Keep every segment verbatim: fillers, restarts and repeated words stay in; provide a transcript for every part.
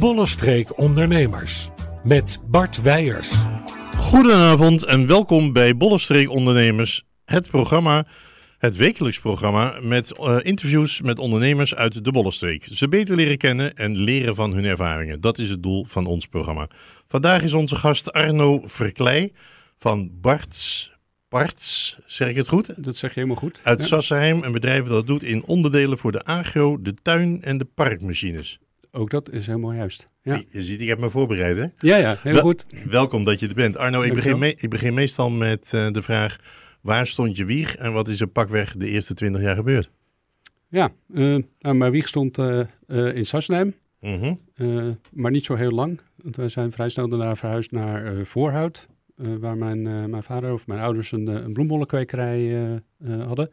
Bollenstreek Ondernemers met Bart Weijers. Goedenavond en welkom bij Bollenstreek Ondernemers, het programma, het wekelijks programma met uh, interviews met ondernemers uit de Bollenstreek. Ze beter leren kennen en leren van hun ervaringen. Dat is het doel van ons programma. Vandaag is onze gast Arno Verkleij van Barts, Barts, zeg ik het goed? Dat zeg je helemaal goed. Uit ja. Sassenheim, een bedrijf dat doet in onderdelen voor de agro, de tuin en de parkmachines. Ook dat is helemaal juist. Ja, Je ziet, ik heb me voorbereid, hè? ja, ja heel Wel, goed. Welkom dat je er bent. Arno, ik begin, Dankjewel. me, ik begin meestal met uh, de vraag, waar stond je wieg en wat is er pakweg de eerste twintig jaar gebeurd? Ja, uh, nou, mijn wieg stond uh, uh, in Sassenheim, Mm-hmm. uh, maar niet zo heel lang. Want wij zijn vrij snel daarna verhuisd naar uh, Voorhout, uh, waar mijn, uh, mijn vader of mijn ouders een, een bloembollenkwekerij uh, uh, hadden.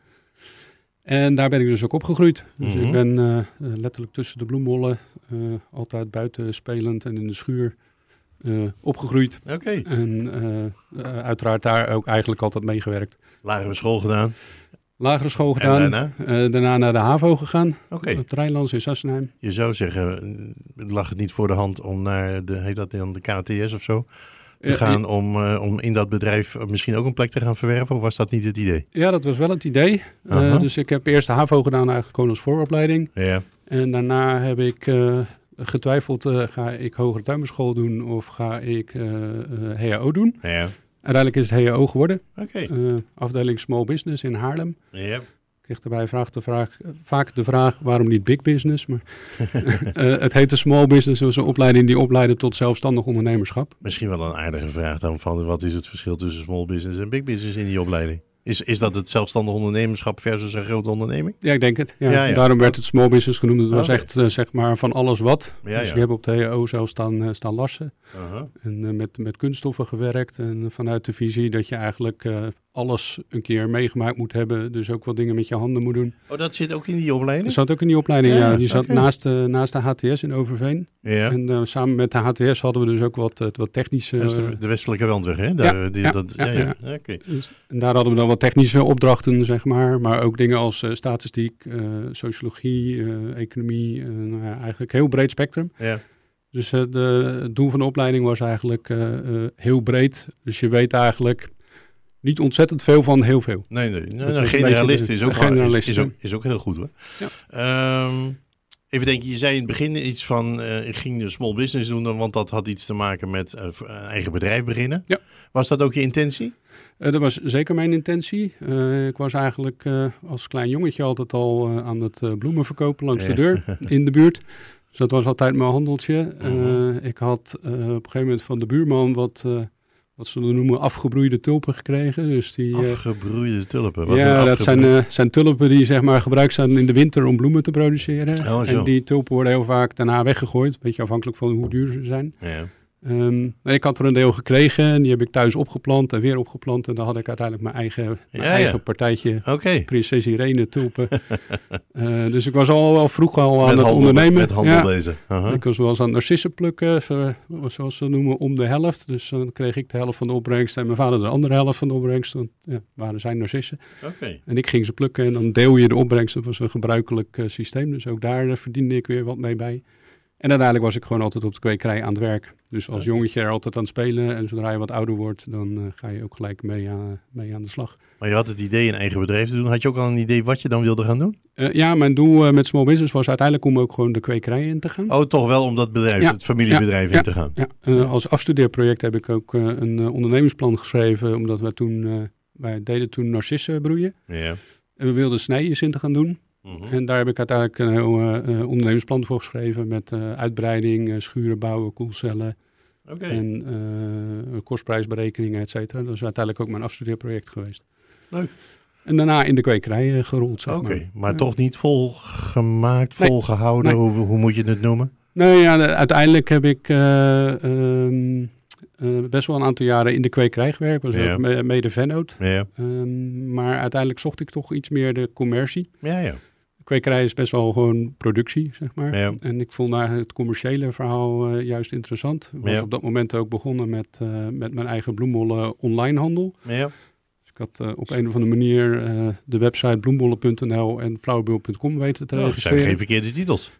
En daar ben ik dus ook opgegroeid. Dus Mm-hmm. ik ben uh, letterlijk tussen de bloembollen, uh, altijd buiten spelend en in de schuur uh, opgegroeid. Oké. Okay. En uh, uh, uiteraard daar ook eigenlijk altijd meegewerkt. Lagere school gedaan. Lagere school gedaan. En daarna? Uh, daarna naar de HAVO gegaan. Oké. Okay. Op het Rijnlands in Sassenheim. Je zou zeggen, lag het niet voor de hand om naar de, heet dat dan, de K T S of zo te Uh, gaan uh, om, uh, om in dat bedrijf misschien ook een plek te gaan verwerven? Of was dat niet het idee? Ja, dat was wel het idee. Uh, uh-huh. Dus ik heb eerst de HAVO gedaan eigenlijk gewoon als vooropleiding. Ja. En daarna heb ik uh, getwijfeld, uh, ga ik hogere tuinbouwschool doen of ga ik uh, uh, H A O doen? Ja. Uiteindelijk is het H A O geworden. Oké. Okay. Uh, afdeling Small Business in Haarlem. Ja. Ik kreeg daarbij vraag de vraag, vaak de vraag, waarom niet big business? Maar uh, het heette small business, dat was een opleiding die opleidde tot zelfstandig ondernemerschap. Misschien wel een aardige vraag dan van, wat is het verschil tussen small business en big business in die opleiding? Is, is dat het zelfstandig ondernemerschap versus een grote onderneming? Ja, ik denk het. Ja. Ja, ja. Daarom werd het small business genoemd. Het was okay. echt uh, zeg maar van alles wat. Ja, dus ja. ik heb op de H A O zelf staan, uh, staan lassen. Uh-huh. En uh, met, met kunststoffen gewerkt. En vanuit de visie dat je eigenlijk uh, alles een keer meegemaakt moet hebben. Dus ook wat dingen met je handen moet doen. Oh, dat zit ook in die opleiding? Dat zat ook in die opleiding, ja. ja. Die zat okay. naast, uh, naast de H T S in Overveen. Ja. En uh, samen met de H T S hadden we dus ook wat, uh, wat technische... Dat is de, de westelijke Wandweg, hè? Daar, ja, die, ja, dat, ja, ja, ja. ja. Okay. Dus, en daar hadden we dan wat technische opdrachten, zeg maar. Maar ook dingen als uh, statistiek, uh, sociologie, uh, economie. Uh, nou ja, eigenlijk heel breed spectrum. Ja. Dus uh, de, het doel van de opleiding was eigenlijk uh, uh, heel breed. Dus je weet eigenlijk niet ontzettend veel van heel veel. Nee, nee. nee nou, generalist, is, ook, generalist is, is, ook, is ook heel goed, hoor. Ja. Um, even denken, je zei in het begin iets van, uh, ik ging een small business doen, want dat had iets te maken met uh, een eigen bedrijf beginnen. Ja. Was dat ook je intentie? Uh, dat was zeker mijn intentie. Uh, ik was eigenlijk uh, als klein jongetje altijd al uh, aan het uh, bloemen verkopen langs ja. de deur in de buurt. Dus dat was altijd mijn handeltje. Uh, ik had uh, op een gegeven moment van de buurman wat, uh, wat ze noemen afgebroeide tulpen gekregen. Dus die, uh, afgebroeide tulpen? Wat ja, dat zijn, uh, zijn tulpen die zeg maar gebruikt zijn in de winter om bloemen te produceren. Oh, en die tulpen worden heel vaak daarna weggegooid. Een beetje afhankelijk van hoe duur ze zijn. Ja. Um, ik had er een deel gekregen en die heb ik thuis opgeplant en weer opgeplant. En dan had ik uiteindelijk mijn eigen, mijn ja, eigen ja. partijtje okay. Prinses Irene tulpen. uh, dus ik was al, al vroeg al aan met het handel, ondernemen. Met, met handel ja. bezig. Uh-huh. Ik was wel eens aan het narcissen plukken, voor, zoals ze noemen, om de helft. Dus dan kreeg ik de helft van de opbrengst en mijn vader de andere helft van de opbrengst. Want ja, waren zijn narcissen. Okay. En ik ging ze plukken en dan deel je de opbrengst. Dat was een gebruikelijk uh, systeem. Dus ook daar uh, verdiende ik weer wat mee bij. En uiteindelijk was ik gewoon altijd op de kwekerij aan het werk. Dus als jongetje er altijd aan het spelen. En zodra je wat ouder wordt, dan uh, ga je ook gelijk mee, uh, mee aan de slag. Maar je had het idee een eigen bedrijf te doen. Had je ook al een idee wat je dan wilde gaan doen? Uh, ja, mijn doel uh, met Small Business was uiteindelijk om ook gewoon de kwekerij in te gaan. Oh, toch wel om dat bedrijf, ja, het familiebedrijf ja, in te gaan? Ja, uh, ja. Als afstudeerproject heb ik ook uh, een uh, ondernemingsplan geschreven. Omdat we toen, uh, wij deden toen narcissen broeien. Ja. En we wilden snijers in te gaan doen. Mm-hmm. En daar heb ik uiteindelijk een heel uh, uh, ondernemingsplan voor geschreven met uh, uitbreiding, uh, schuren bouwen, koelcellen okay. en uh, kostprijsberekeningen, et cetera. Dat is uiteindelijk ook mijn afstudeerproject geweest. Leuk. En daarna in de kwekerij uh, gerold, zeg Oké, maar. okay, maar ja. toch niet volgemaakt, nee. volgehouden, nee. Hoe, hoe moet je het noemen? Nee, ja, de, uiteindelijk heb ik uh, um, uh, best wel een aantal jaren in de kwekerij gewerkt. Was ja. ook me, mede vennoot. Ja. Um, maar uiteindelijk zocht ik toch iets meer de commercie. Ja, ja. Kwekerij is best wel gewoon productie, zeg maar. Ja. En ik vond eigenlijk het commerciële verhaal uh, juist interessant. Ik was ja. op dat moment ook begonnen met, uh, met mijn eigen bloembollen online handel. Ja. Dus ik had uh, op een of andere manier uh, de website bloembollen punt n l en flowerbill punt com weten te oh, registreren. Dat zijn geen verkeerde titels. Nee,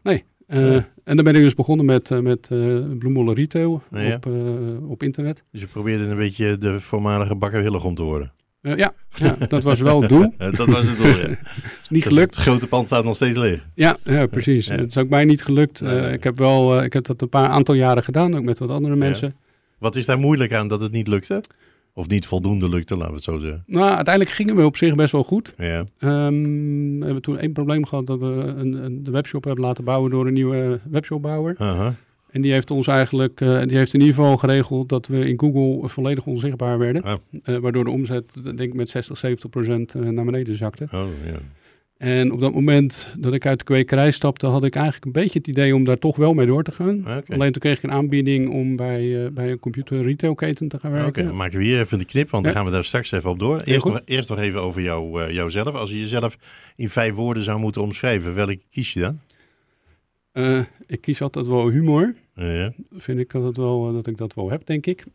Uh, ja. En dan ben ik dus begonnen met, uh, met uh, bloembollen retail ja. op, uh, op internet. Dus je probeerde een beetje de voormalige Bakker Hillegom te worden? Uh, ja, ja, dat was wel het doel. Dat was het doel, ja. Is niet gelukt. Het grote pand staat nog steeds leeg. Ja, ja precies. Ja. Het is ook mij niet gelukt. Uh, nee, nee. Ik heb wel, uh, ik heb dat een paar aantal jaren gedaan, ook met wat andere mensen. Ja. Wat is daar moeilijk aan dat het niet lukte? Of niet voldoende lukte, laten we het zo zeggen. Nou, uiteindelijk gingen we op zich best wel goed. Ja. Um, we hebben toen één probleem gehad dat we een, een, de webshop hebben laten bouwen door een nieuwe webshopbouwer. Uh-huh. En die heeft ons eigenlijk, uh, die heeft in ieder geval geregeld dat we in Google volledig onzichtbaar werden. Ah. Uh, waardoor de omzet, denk ik, met zestig, zeventig procent uh, naar beneden zakte. Oh, ja. En op dat moment dat ik uit de kwekerij stapte, had ik eigenlijk een beetje het idee om daar toch wel mee door te gaan. Okay. Alleen toen kreeg ik een aanbieding om bij, uh, bij een computer retailketen te gaan werken. Oké, okay, dan maken we hier even de knip, want ja. dan gaan we daar straks even op door. Eerst, nog, eerst nog even over jou, uh, jouzelf. Als je jezelf in vijf woorden zou moeten omschrijven, welke kies je dan? Uh, ik kies altijd wel humor. Ja. Vind ik dat, het wel, dat ik dat wel heb, denk ik.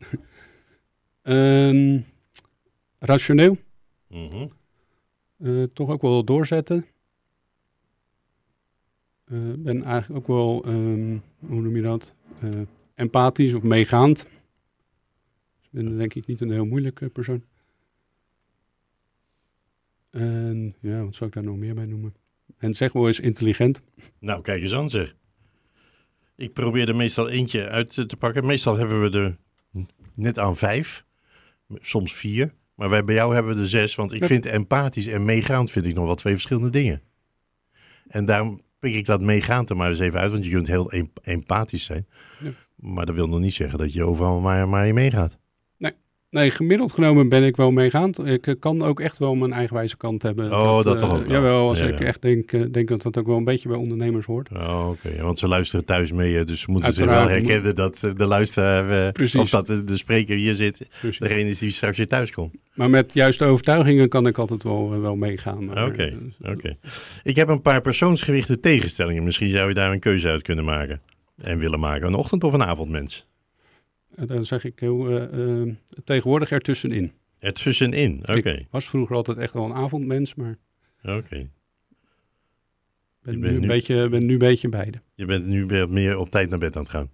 um, rationeel. Mm-hmm. Uh, toch ook wel doorzetten. Ik uh, ben eigenlijk ook wel, um, hoe noem je dat, uh, empathisch of meegaand. Dus ik ben denk ik niet een heel moeilijke persoon. En ja, wat zou ik daar nog meer bij noemen? En zeg wel eens intelligent. Nou, kijk eens aan zeg. Ik probeer er meestal eentje uit te pakken. Meestal hebben we er net aan vijf, soms vier. Maar wij, bij jou hebben we er zes, want ik ja. vind empathisch en meegaand vind ik nog wel twee verschillende dingen. En daarom pik ik dat meegaand er maar eens even uit, want je kunt heel em- empathisch zijn. Ja. Maar dat wil nog niet zeggen dat je overal maar, maar je meegaat. Nee. nee, gemiddeld genomen ben ik wel meegaand. Ik kan ook echt wel mijn eigenwijze kant hebben. Oh, dat, dat uh, toch ook wel. Jawel, als ja, ik ja. echt denk, uh, denk dat dat ook wel een beetje bij ondernemers hoort. Oh, oké. Okay. Want ze luisteren thuis mee, dus ze moeten zich wel herkennen moet... dat de luisteraar, uh, of dat de, de spreker hier zit, Precies. degene is die straks weer thuis komt. Maar met juiste overtuigingen kan ik altijd wel, uh, wel meegaan. Oké, okay, oké. Okay. Ik heb een paar persoonsgewichte tegenstellingen. Misschien zou je daar een keuze uit kunnen maken en willen maken. Een ochtend- of een avondmens? Dan zeg ik heel uh, uh, tegenwoordig ertussenin. Ertussenin, oké. Okay. Ik was vroeger altijd echt wel een avondmens, maar oké. Okay. ben nu, nu... Een beetje, ben nu een beetje beide. Je bent nu weer meer op tijd naar bed aan het gaan?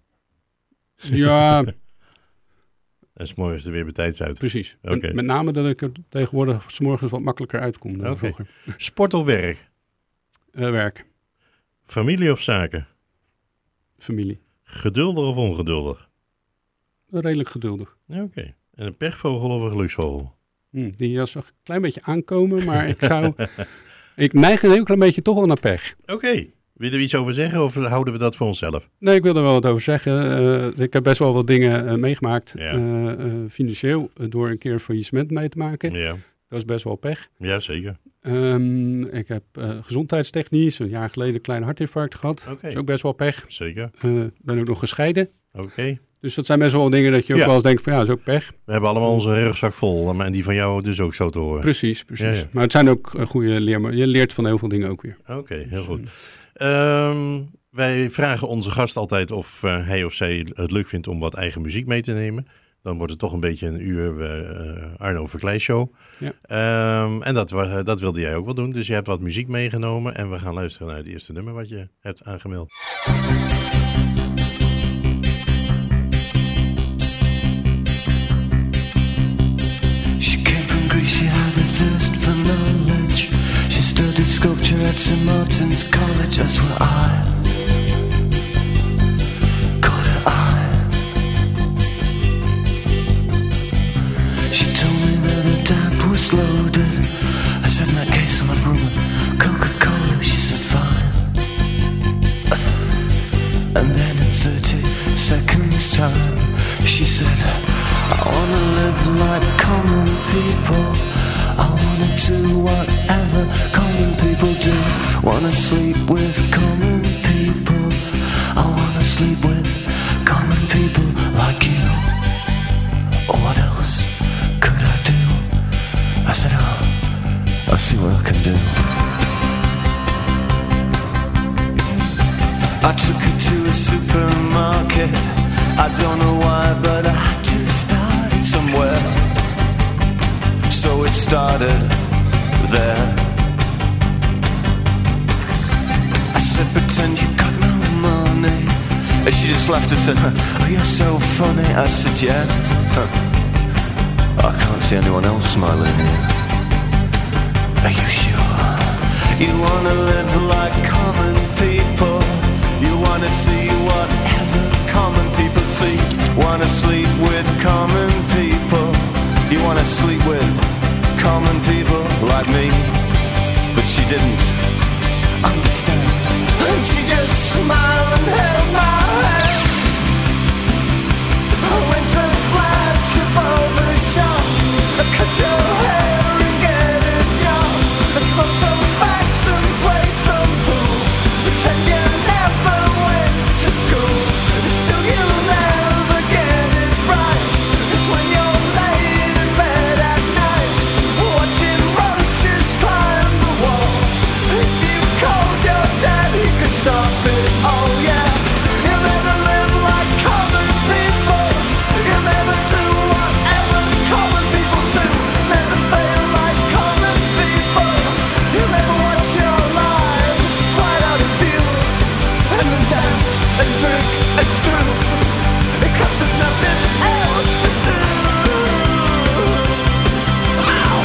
Ja. En 's morgens er weer bij tijd uit? Precies. Okay. Met name dat ik er tegenwoordig 's morgens wat makkelijker uitkom dan okay. vroeger. Sport of werk? Uh, werk. Familie of zaken? Familie. Geduldig of ongeduldig? Redelijk geduldig. Oké. Okay. En een pechvogel of een geluksvogel? Hm, die was een klein beetje aankomen, maar ik zou... ik neig een heel klein beetje toch wel naar pech. Oké. Okay. Wil je er iets over zeggen of houden we dat voor onszelf? Nee, ik wil er wel wat over zeggen. Uh, ik heb best wel wat dingen uh, meegemaakt. Ja. Uh, uh, financieel, uh, door een keer faillissement mee te maken. Ja. Dat is best wel pech. Ja, zeker. Um, ik heb uh, gezondheidstechnisch een jaar geleden een klein hartinfarct gehad. Okay. Dat is ook best wel pech. Zeker. Ik uh, ben ook nog gescheiden. Oké. Okay. Dus dat zijn best wel dingen dat je ook ja. wel eens denkt van ja, dat is ook pech. We hebben allemaal onze rugzak vol en die van jou dus ook zo te horen. Precies, precies. Ja, ja. Maar het zijn ook uh, goede leer. Je leert van heel veel dingen ook weer. Oké, okay, heel goed. Um, wij vragen onze gast altijd of uh, hij of zij het leuk vindt om wat eigen muziek mee te nemen. Dan wordt het toch een beetje een uur uh, Arno Verkleij show. Ja. Um, en dat, uh, dat wilde jij ook wel doen. Dus je hebt wat muziek meegenomen en we gaan luisteren naar het eerste nummer wat je hebt aangemeld. She came from Greece, she had a thirst for knowledge. She studied sculpture at Saint Martin's College. That's where I caught her eye. She told me that her dad was loaded. I said, in that case I'll have rum and Coca-Cola. She said, fine. And then in thirty seconds time, she said, I wanna live like common people. I wanna do whatever common people do. Wanna sleep with common people. I wanna sleep with common people like you. What else could I do? I said, oh, I'll see what I can do. I took her to a supermarket. I don't know why, but I had to start it somewhere. So it started there. I said, pretend you got no money. And she just laughed and said, oh, you're so funny. I said, yeah. I can't see anyone else smiling here. Are you sure? You wanna live like common people. You wanna see whatever common people see. Wanna sleep with common people. You wanna sleep with common people like me. But she didn't understand. And she just smiled and held my hand. I went to flagship over shop. I cut your hair and get a job. I smoke some facts and play some pool. Pretend you never went to school. Still you'll never get it right. It's when you're laid in bed at night, watching roaches climb the wall. If you called your dad, he could stop it. Oh yeah. You'll never live like common people. You'll never do whatever common people do. Never fail like common people. You'll never watch your lives slide out of view. And then dance and drink and screw. Because there's nothing else to do. Ow!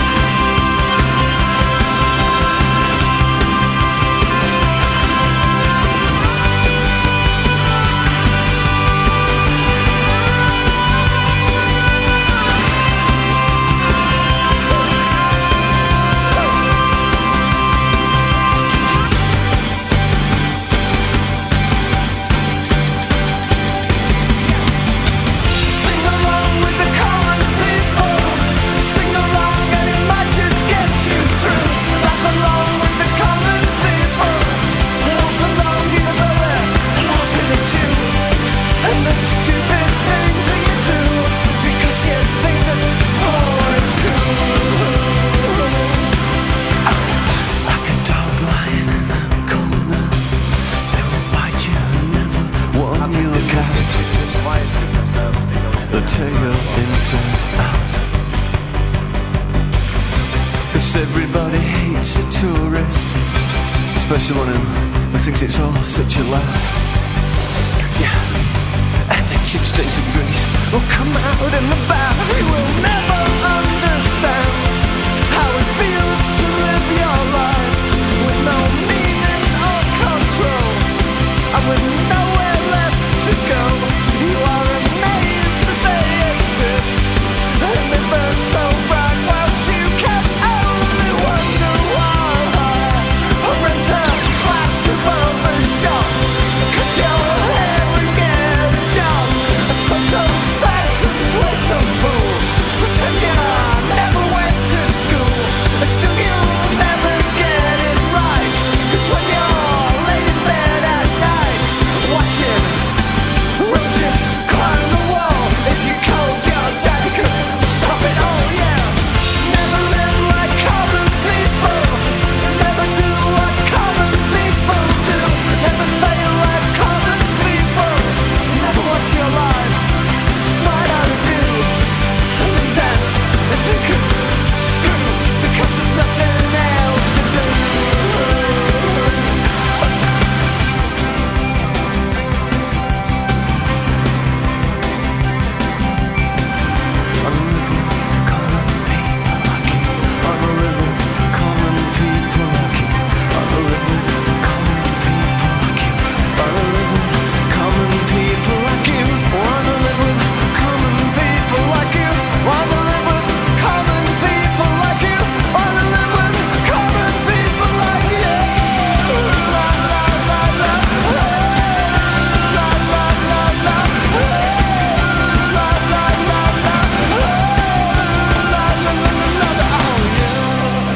Sing along with the common people. Sing along and it might just get you through. Laugh along with the common people. Laugh along even though they're laughing at you. And the stupid things that you do. Because you think that oh it's cool. Like a dog lying in a corner. They will bite you and never warn you look out. The tail inside out. Cause everybody hates a tourist, especially one who thinks it's all such a laugh. Yeah, and the chip stains of grease will come out in the bath. You will never understand how it feels to live your life with no meaning or control, and with nowhere left to go. You are amazed that they exist, and they burn so bright whilst you can only wonder why. Or rent a flat above a shop, cut your hair and get a job. I smoke some facts and play some pool. Pretend you never went to school. Still you'll never get it right. Cause when you're laid in bed at night, watching roaches climb the wall. If you called your dad, he could stop it. Oh yeah. Never live like common people. Never do what common people do. Never fail like common people. Never watch your life slide out of view. And then dance and drink and screw. Because there's nothing else to do. I live with common people like you. I live with common people like you. I live with common people like you. I live with common people like you. Wanna live with common people like you. Wanna live with common people like you. Wanna live with common people like you. La la la la. La la la la. La la la la. La la la la la. Oh yeah.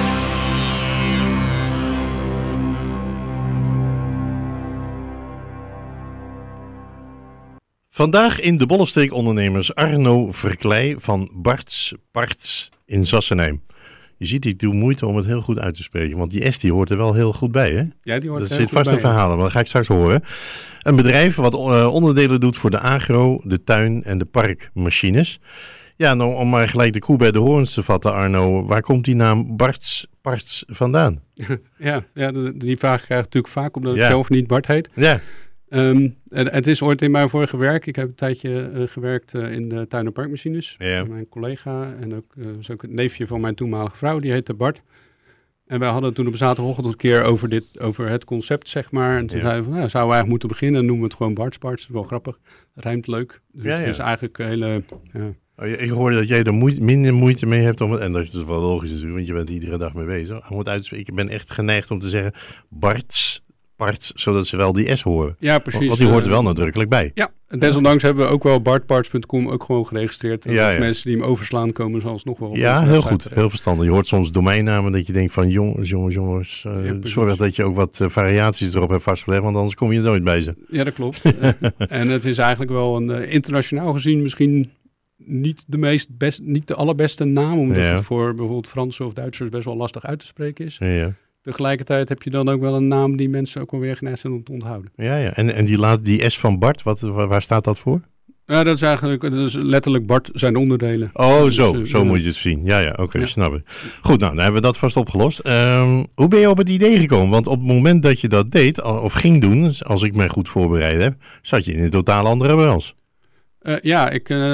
Vandaag in de Bollenstreek ondernemers Arno Verkleij van Barts Parts in Sassenheim. Je ziet, ik doe moeite om het heel goed uit te spreken, want die S die hoort er wel heel goed bij, hè? Ja, die hoort Dat er zit heel vast goed een bij, verhaal, maar dat ga ik straks horen. Een bedrijf wat uh, onderdelen doet voor de agro, de tuin en de parkmachines. Ja, nou, om maar gelijk de koe bij de horens te vatten, Arno. Waar komt die naam Barts Parts vandaan? ja, ja, die vraag krijg ik natuurlijk vaak, omdat ik Ja. zelf niet Bart heet. Ja, Um, het is ooit in mijn vorige werk. Ik heb een tijdje uh, gewerkt uh, in de tuin- en parkmachines. Ja. Mijn collega en ook, uh, is ook het neefje van mijn toenmalige vrouw, die heette Bart. En wij hadden toen op zaterdagochtend een keer over, dit, over het concept, zeg maar. En toen Ja. zeiden we van, nou, zouden we eigenlijk moeten beginnen. En noemen we het gewoon Bart's Parts. Dat is wel grappig. Rijmt leuk. Dus Ja, het ja. is eigenlijk een hele... Ja. Oh, ik hoorde dat jij er moeite, minder moeite mee hebt om het... En dat is dus wel logisch natuurlijk, want je bent iedere dag mee bezig. Om het uit te spreken, ik ben echt geneigd om te zeggen Bart's Parts, zodat ze wel die S horen. Ja, precies. Want die hoort er uh, wel nadrukkelijk bij. Ja, en desondanks hebben we ook wel Bart Parts punt com ook gewoon geregistreerd. En Ja, dat ja. mensen die hem overslaan komen zelfs nog wel op Ja, onze heel website goed. terecht. Heel verstandig. Je hoort soms domeinnamen dat je denkt van jongens, jongens, jongens. Uh, Ja, precies. zorg dat je ook wat uh, variaties erop hebt vastgelegd, want anders kom je er nooit bij ze. Ja, dat klopt. uh, en het is eigenlijk wel een uh, internationaal gezien misschien niet de meest best, niet de allerbeste naam, omdat Ja. het voor bijvoorbeeld Fransen of Duitsers best wel lastig uit te spreken is. Ja, ja. Tegelijkertijd heb je dan ook wel een naam die mensen ook wel weer geneigd zijn om te onthouden. ja, ja. En, en die, laat, die S van Bart, wat, waar, waar staat dat voor? Ja, dat is eigenlijk dat is letterlijk Bart zijn onderdelen. Oh, Dus, zo. uh, Zo uh, moet je het zien. Ja, ja. Oké, okay, Ja. snap ik. Goed, nou, dan hebben we dat vast opgelost. Um, hoe ben je op het idee gekomen? Want op het moment dat je dat deed, of ging doen, als ik me goed voorbereid heb, zat je in een totaal andere branche. Uh, ja, ik, uh,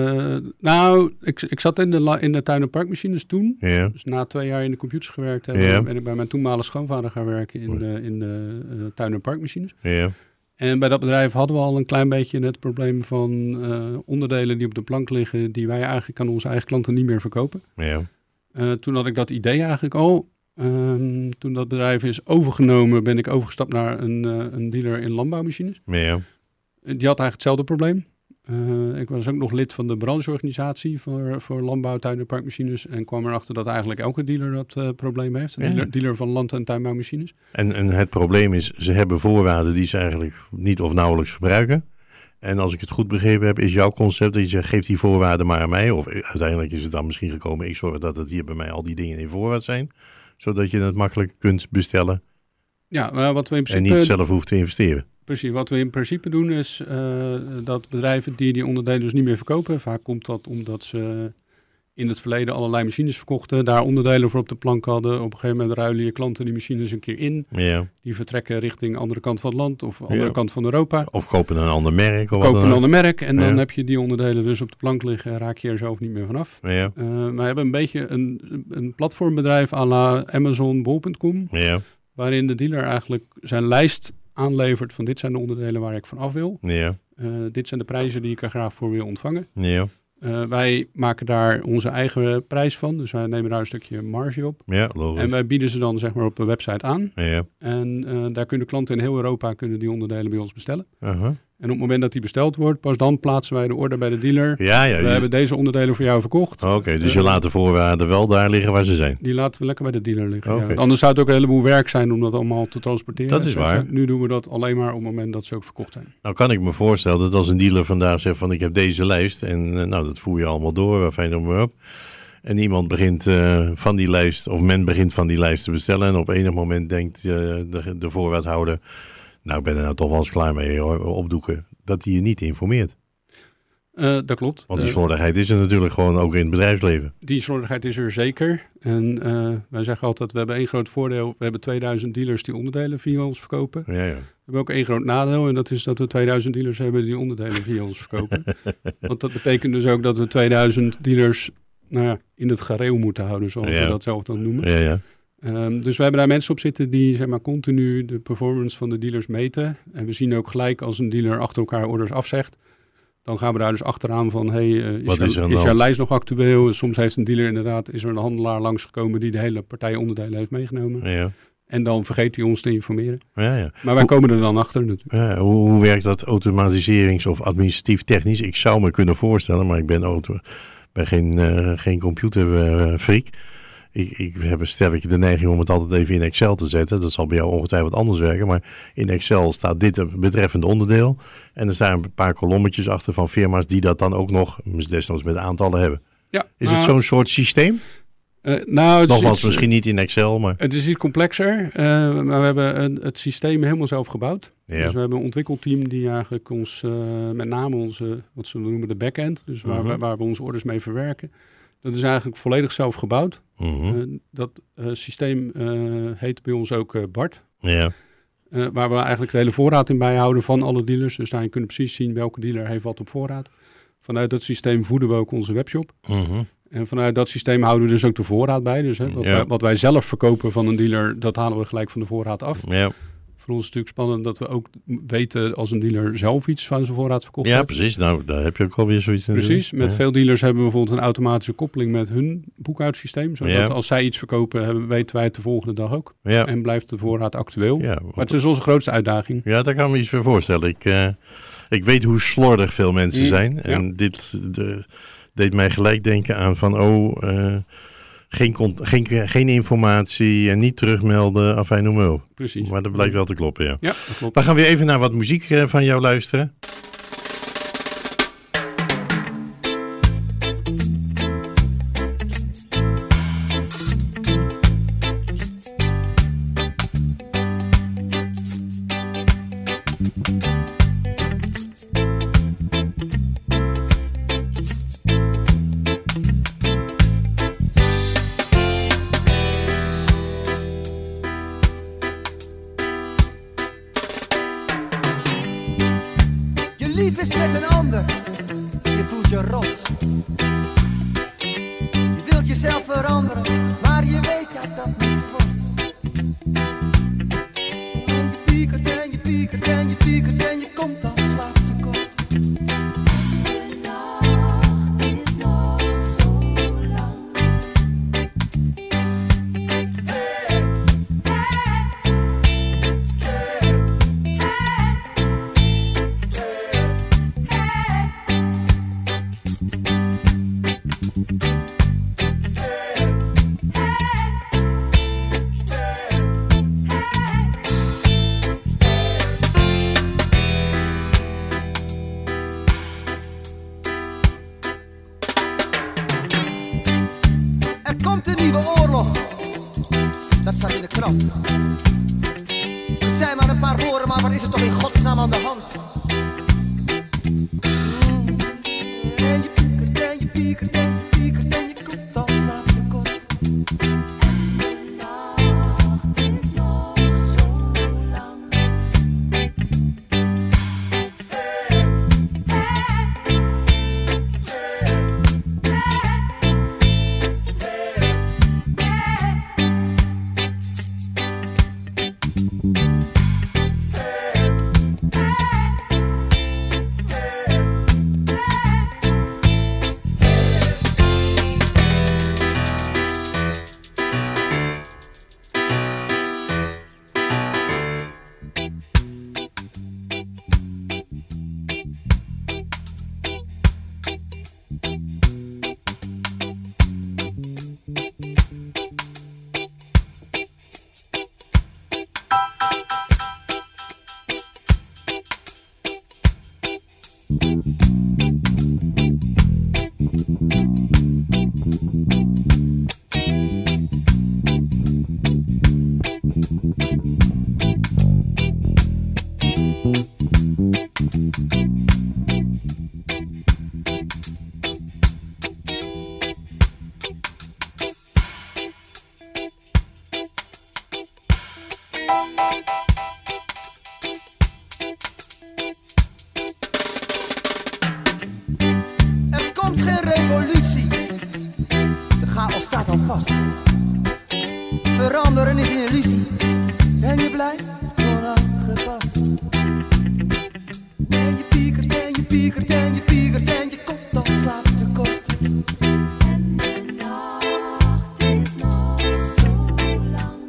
nou, ik, ik zat in de, la- in de tuin- en parkmachines toen. Ja. Dus na twee jaar in de computers gewerkt hebben, Ja. ben ik bij mijn toenmalige schoonvader gaan werken in de, in de uh, tuin- en parkmachines. Ja. En bij dat bedrijf hadden we al een klein beetje het probleem van uh, onderdelen die op de plank liggen, die wij eigenlijk aan onze eigen klanten niet meer verkopen. Ja. Uh, toen had ik dat idee eigenlijk al. Um, toen dat bedrijf is overgenomen, ben ik overgestapt naar een, uh, een dealer in landbouwmachines. Ja. Die had eigenlijk hetzelfde probleem. Uh, ik was ook nog lid van de brancheorganisatie voor, voor landbouw, tuin- en parkmachines. En kwam erachter dat eigenlijk elke dealer dat uh, probleem heeft. Een Ja. dealer, dealer van land- en tuinbouwmachines. En, en het probleem is, ze hebben voorwaarden die ze eigenlijk niet of nauwelijks gebruiken. En als ik het goed begrepen heb, is jouw concept dat je zegt, geef die voorwaarden maar aan mij. Of uiteindelijk is het dan misschien gekomen, ik zorg dat het hier bij mij al die dingen in voorraad zijn. Zodat je het makkelijk kunt bestellen Ja, maar wat we in en principe... niet zelf hoeft te investeren. Precies, wat we in principe doen is uh, dat bedrijven die die onderdelen dus niet meer verkopen. Vaak komt dat omdat ze in het verleden allerlei machines verkochten, daar onderdelen voor op de plank hadden. Op een gegeven moment ruilen je klanten die machines een keer in. Ja. Die vertrekken richting de andere kant van het land of de andere Ja. kant van Europa. Of kopen een ander merk. Of Kopen wat een dan ander merk en dan Ja. heb je die onderdelen dus op de plank liggen en raak je er zelf niet meer vanaf. ook. Ja. Uh, we hebben een beetje een, een platformbedrijf à la Amazon Bol punt com, Ja. waarin de dealer eigenlijk zijn lijst aanlevert van dit zijn de onderdelen waar ik van af wil. Ja. Uh, dit zijn de prijzen die ik er graag voor wil ontvangen. Ja. Uh, wij maken daar onze eigen prijs van, dus wij nemen daar een stukje marge op. Ja, logisch. En wij bieden ze dan zeg maar op de website aan. Ja. En uh, daar kunnen klanten in heel Europa kunnen die onderdelen bij ons bestellen. Uh-huh. En op het moment dat die besteld wordt, pas dan plaatsen wij de order bij de dealer. Ja, ja. We je- hebben deze onderdelen voor jou verkocht. Oké, dus Uh, je laat de voorwaarden wel daar liggen waar ze zijn. Die laten we lekker bij de dealer liggen. Oké. Ja. Anders zou het ook een heleboel werk zijn om dat allemaal te transporteren. Dat is Dus, waar. uh, Nu doen we dat alleen maar op het moment dat ze ook verkocht zijn. Nou kan ik me voorstellen dat als een dealer vandaag zegt van ik heb deze lijst en uh, nou dat voer je allemaal door, fijn noem maar op. En iemand begint uh, van die lijst, of men begint van die lijst te bestellen en op enig moment denkt uh, de, de voorraadhouder, nou ik ben er nou toch wel eens klaar mee hoor, opdoeken, dat hij je niet informeert. Uh, dat klopt. Want die Uh, slordigheid is er natuurlijk gewoon ook in het bedrijfsleven. Die slordigheid is er zeker. En uh, wij zeggen altijd, we hebben één groot voordeel. We hebben tweeduizend dealers die onderdelen via ons verkopen. Ja, ja. We hebben ook één groot nadeel. En dat is dat we tweeduizend dealers hebben die onderdelen via ons verkopen. Want dat betekent dus ook dat we tweeduizend dealers nou ja, in het gareel moeten houden, zoals Ja. we dat zelf dan noemen. Ja, ja. Um, dus we hebben daar mensen op zitten die zeg maar, continu de performance van de dealers meten. En we zien ook gelijk als een dealer achter elkaar orders afzegt. Dan gaan we daar dus achteraan van, hey, uh, is, Wat jouw- is er aan de is jouw hand? lijst nog actueel? Soms heeft een dealer inderdaad, is er een handelaar langsgekomen die de hele partij onderdelen heeft meegenomen. Ja, En dan vergeet hij ons te informeren. ja, ja. Maar wij komen er dan achter natuurlijk. Ja, hoe, hoe werkt dat automatiserings- of administratief technisch? Ik zou me kunnen voorstellen, maar ik ben, auto, ben geen, uh, geen computerfreak. Ik, ik heb een sterk de neiging om het altijd even in Excel te zetten. Dat zal bij jou ongetwijfeld anders werken. Maar in Excel staat dit een betreffende onderdeel. En er staan een paar kolommetjes achter van firma's die dat dan ook nog, desnoods met aantallen hebben. Ja, Is nou, het zo'n soort systeem? Uh, nou, het is Nogmaals, iets- misschien niet in Excel, maar... Het is iets complexer, uh, maar we hebben een, het systeem helemaal zelf gebouwd. Ja. Dus we hebben een ontwikkelteam die eigenlijk ons, uh, met name onze, wat ze noemen de backend, dus waar, Mhm. we, waar we onze orders mee verwerken. Dat is eigenlijk volledig zelf gebouwd. Mhm. Uh, dat uh, systeem uh, heet bij ons ook uh, Bart. Ja, Uh, waar we eigenlijk de hele voorraad in bijhouden van alle dealers. Dus daarin kunnen we precies zien welke dealer heeft wat op voorraad. Vanuit dat systeem voeden we ook onze webshop. Mm-hmm. En vanuit dat systeem houden we dus ook de voorraad bij. Dus hè, wat, Ja. wij, wat wij zelf verkopen van een dealer, dat halen we gelijk van de voorraad af. Ja. Voor ons is het natuurlijk spannend dat we ook weten als een dealer zelf iets van zijn voorraad verkocht ja, heeft. precies. Nou, daar heb je ook alweer zoiets in. Precies. Met ja. veel dealers hebben we bijvoorbeeld een automatische koppeling met hun boekhoudsysteem. Zodat Ja. als zij iets verkopen, hebben, weten wij het de volgende dag ook. Ja. En blijft de voorraad actueel. Ja. Maar het is onze grootste uitdaging. Ja, daar kan ik me iets voor voorstellen. Ik, uh, ik weet hoe slordig veel mensen Mm, zijn. En ja. dit de, deed mij gelijk denken aan van, oh, uh, geen, cont- geen, geen informatie en niet terugmelden. Afijn, noem maar op. Precies. Maar dat blijkt wel te kloppen, ja. Ja, dat klopt. We gaan weer even naar wat muziek uh, van jou luisteren. Lief is met een ander, je voelt je rot. Je wilt jezelf veranderen, maar je weet dat dat niks wordt. En je piekert en je piekert en je piekert en je komt al slaaptekort. De nacht is nog zo lang. Hey, Er komt een nieuwe oorlog, dat staat in de krant. Het zijn maar een paar woorden, maar wat is er toch in godsnaam aan de hand? Mm. En je piekert en je piekert en je piekert en je komt al slaaptekort. de nacht is nog zo lang. Er komt geen revolutie, de chaos staat al vast. Veranderen is een illusie, en je blijft onaangepast. En je piekert en je piekert en je piekert en je komt al slaaptekort. En de nacht is nog zo lang.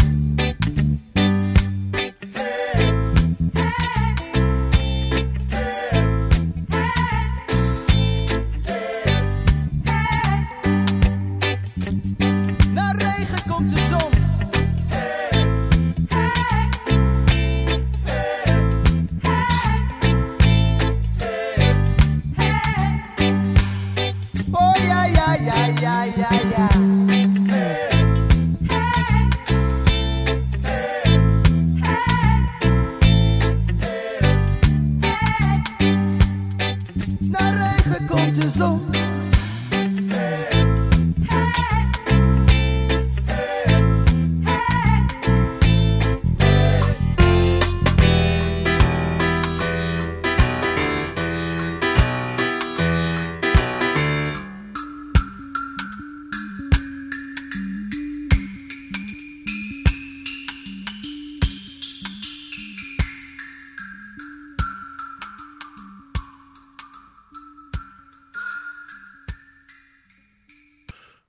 Na regen komt de zon. Oh ja, ja, ja, ja, ja, ja. Na regen komt de zon.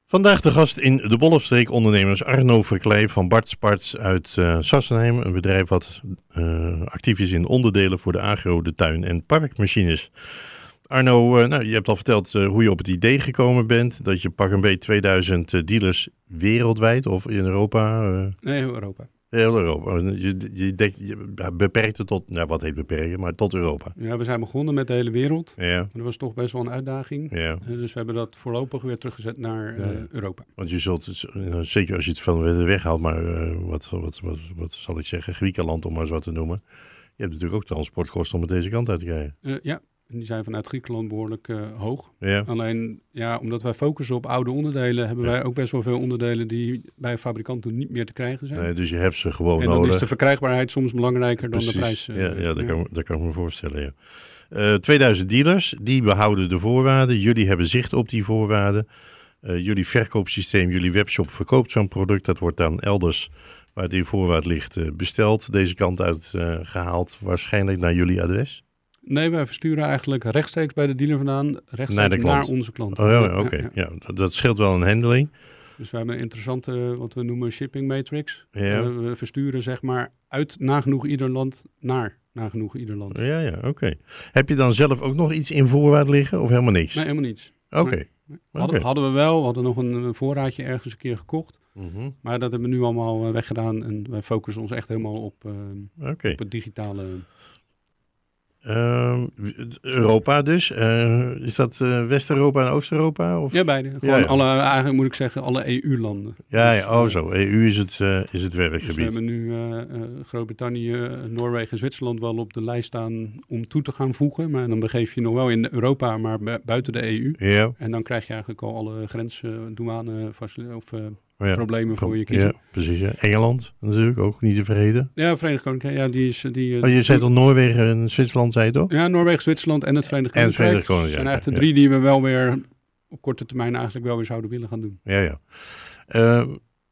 Vandaag de gast in de Bollenstreek ondernemers Arno Verkleij van Bart Sparts uit uh, Sassenheim. Een bedrijf wat uh, actief is in onderdelen voor de agro, de tuin en parkmachines. Arno, uh, nou, je hebt al verteld uh, hoe je op het idee gekomen bent. Dat je pak een beetje tweeduizend uh, dealers wereldwijd of in Europa... Uh, Nee, heel Europa. Heel Europa. Je, je, dekt, je beperkt het tot, nou wat heet beperken, maar tot Europa. Ja, we zijn begonnen met de hele wereld. Ja, Maar dat was toch best wel een uitdaging. ja. Uh, dus we hebben dat voorlopig weer teruggezet naar uh, Ja. Europa. Want je zult, het, uh, zeker als je het van de weg haalt, maar uh, wat, wat, wat, wat zal ik zeggen, Griekenland om maar zo te noemen. Je hebt natuurlijk ook transportkosten om het deze kant uit te krijgen. Uh, ja, en die zijn vanuit Griekenland behoorlijk uh, hoog. Ja, Alleen, ja, omdat wij focussen op oude onderdelen, hebben Ja. wij ook best wel veel onderdelen die bij fabrikanten niet meer te krijgen zijn. nee, dus je hebt ze gewoon en dan nodig. is de verkrijgbaarheid soms belangrijker dan Precies. de prijs. uh, ja, ja, dat, Kan, dat kan ik me voorstellen, ja. Uh, tweeduizend dealers, die behouden de voorwaarden. Jullie hebben zicht op die voorwaarden. Uh, jullie verkoopsysteem, jullie webshop verkoopt zo'n product. Dat wordt dan elders, waar het in voorwaard ligt, uh, besteld. Deze kant uit uh, gehaald, waarschijnlijk naar jullie adres. Nee, wij versturen eigenlijk rechtstreeks bij de dealer vandaan, Naar rechtstreeks de naar, klant. onze klant. Oh ja, Ja, oké. ja, ja. Ja, dat, dat scheelt wel een handeling. Dus we hebben een interessante, wat we noemen shipping matrix. Ja. Uh, we versturen zeg maar uit nagenoeg ieder land naar nagenoeg ieder land. Ja, ja, oké. Heb je dan zelf ook nog iets in voorwaard liggen of helemaal niks? Nee, helemaal niets. Oké. nee. Hadden, Oké. hadden we wel, we hadden nog een, een voorraadje ergens een keer gekocht. Mhm. Maar dat hebben we nu allemaal uh, weggedaan en wij focussen ons echt helemaal op, uh, Oké. op het digitale. Ehm, Europa dus. Eh, is dat eh, West-Europa en Oost-Europa? Of? Ja, beide. Gewoon Ja, ja. alle, eigenlijk moet ik zeggen, alle E U-landen. Ja, Dus, ja, oh uh, zo. E U is het, eh, is het Dus we werkgebied. hebben nu uh, uh, Groot-Brittannië, Noorwegen, Zwitserland wel op de lijst staan om toe te gaan voegen. Maar dan begeef je nog wel in Europa, maar bu- buiten de E U. Ja, En dan krijg je eigenlijk al alle grens, uh, douane facil- of uh, ja. problemen voor je Ja, kiezen. precies. Ja. Engeland natuurlijk ook niet te vergeten. Ja, Verenigd Koninkrijk, ja, die is... Die, uh, Oh, je zei toch Noorwegen en Zwitserland, zei je toch? Ja, Noorwegen, Zwitserland en het Verenigd En het Koninkrijk. Verenigd Koninkrijk, zijn eigenlijk ja. de drie die we wel weer op korte termijn eigenlijk wel weer zouden willen gaan doen. Ja, ja. Eh,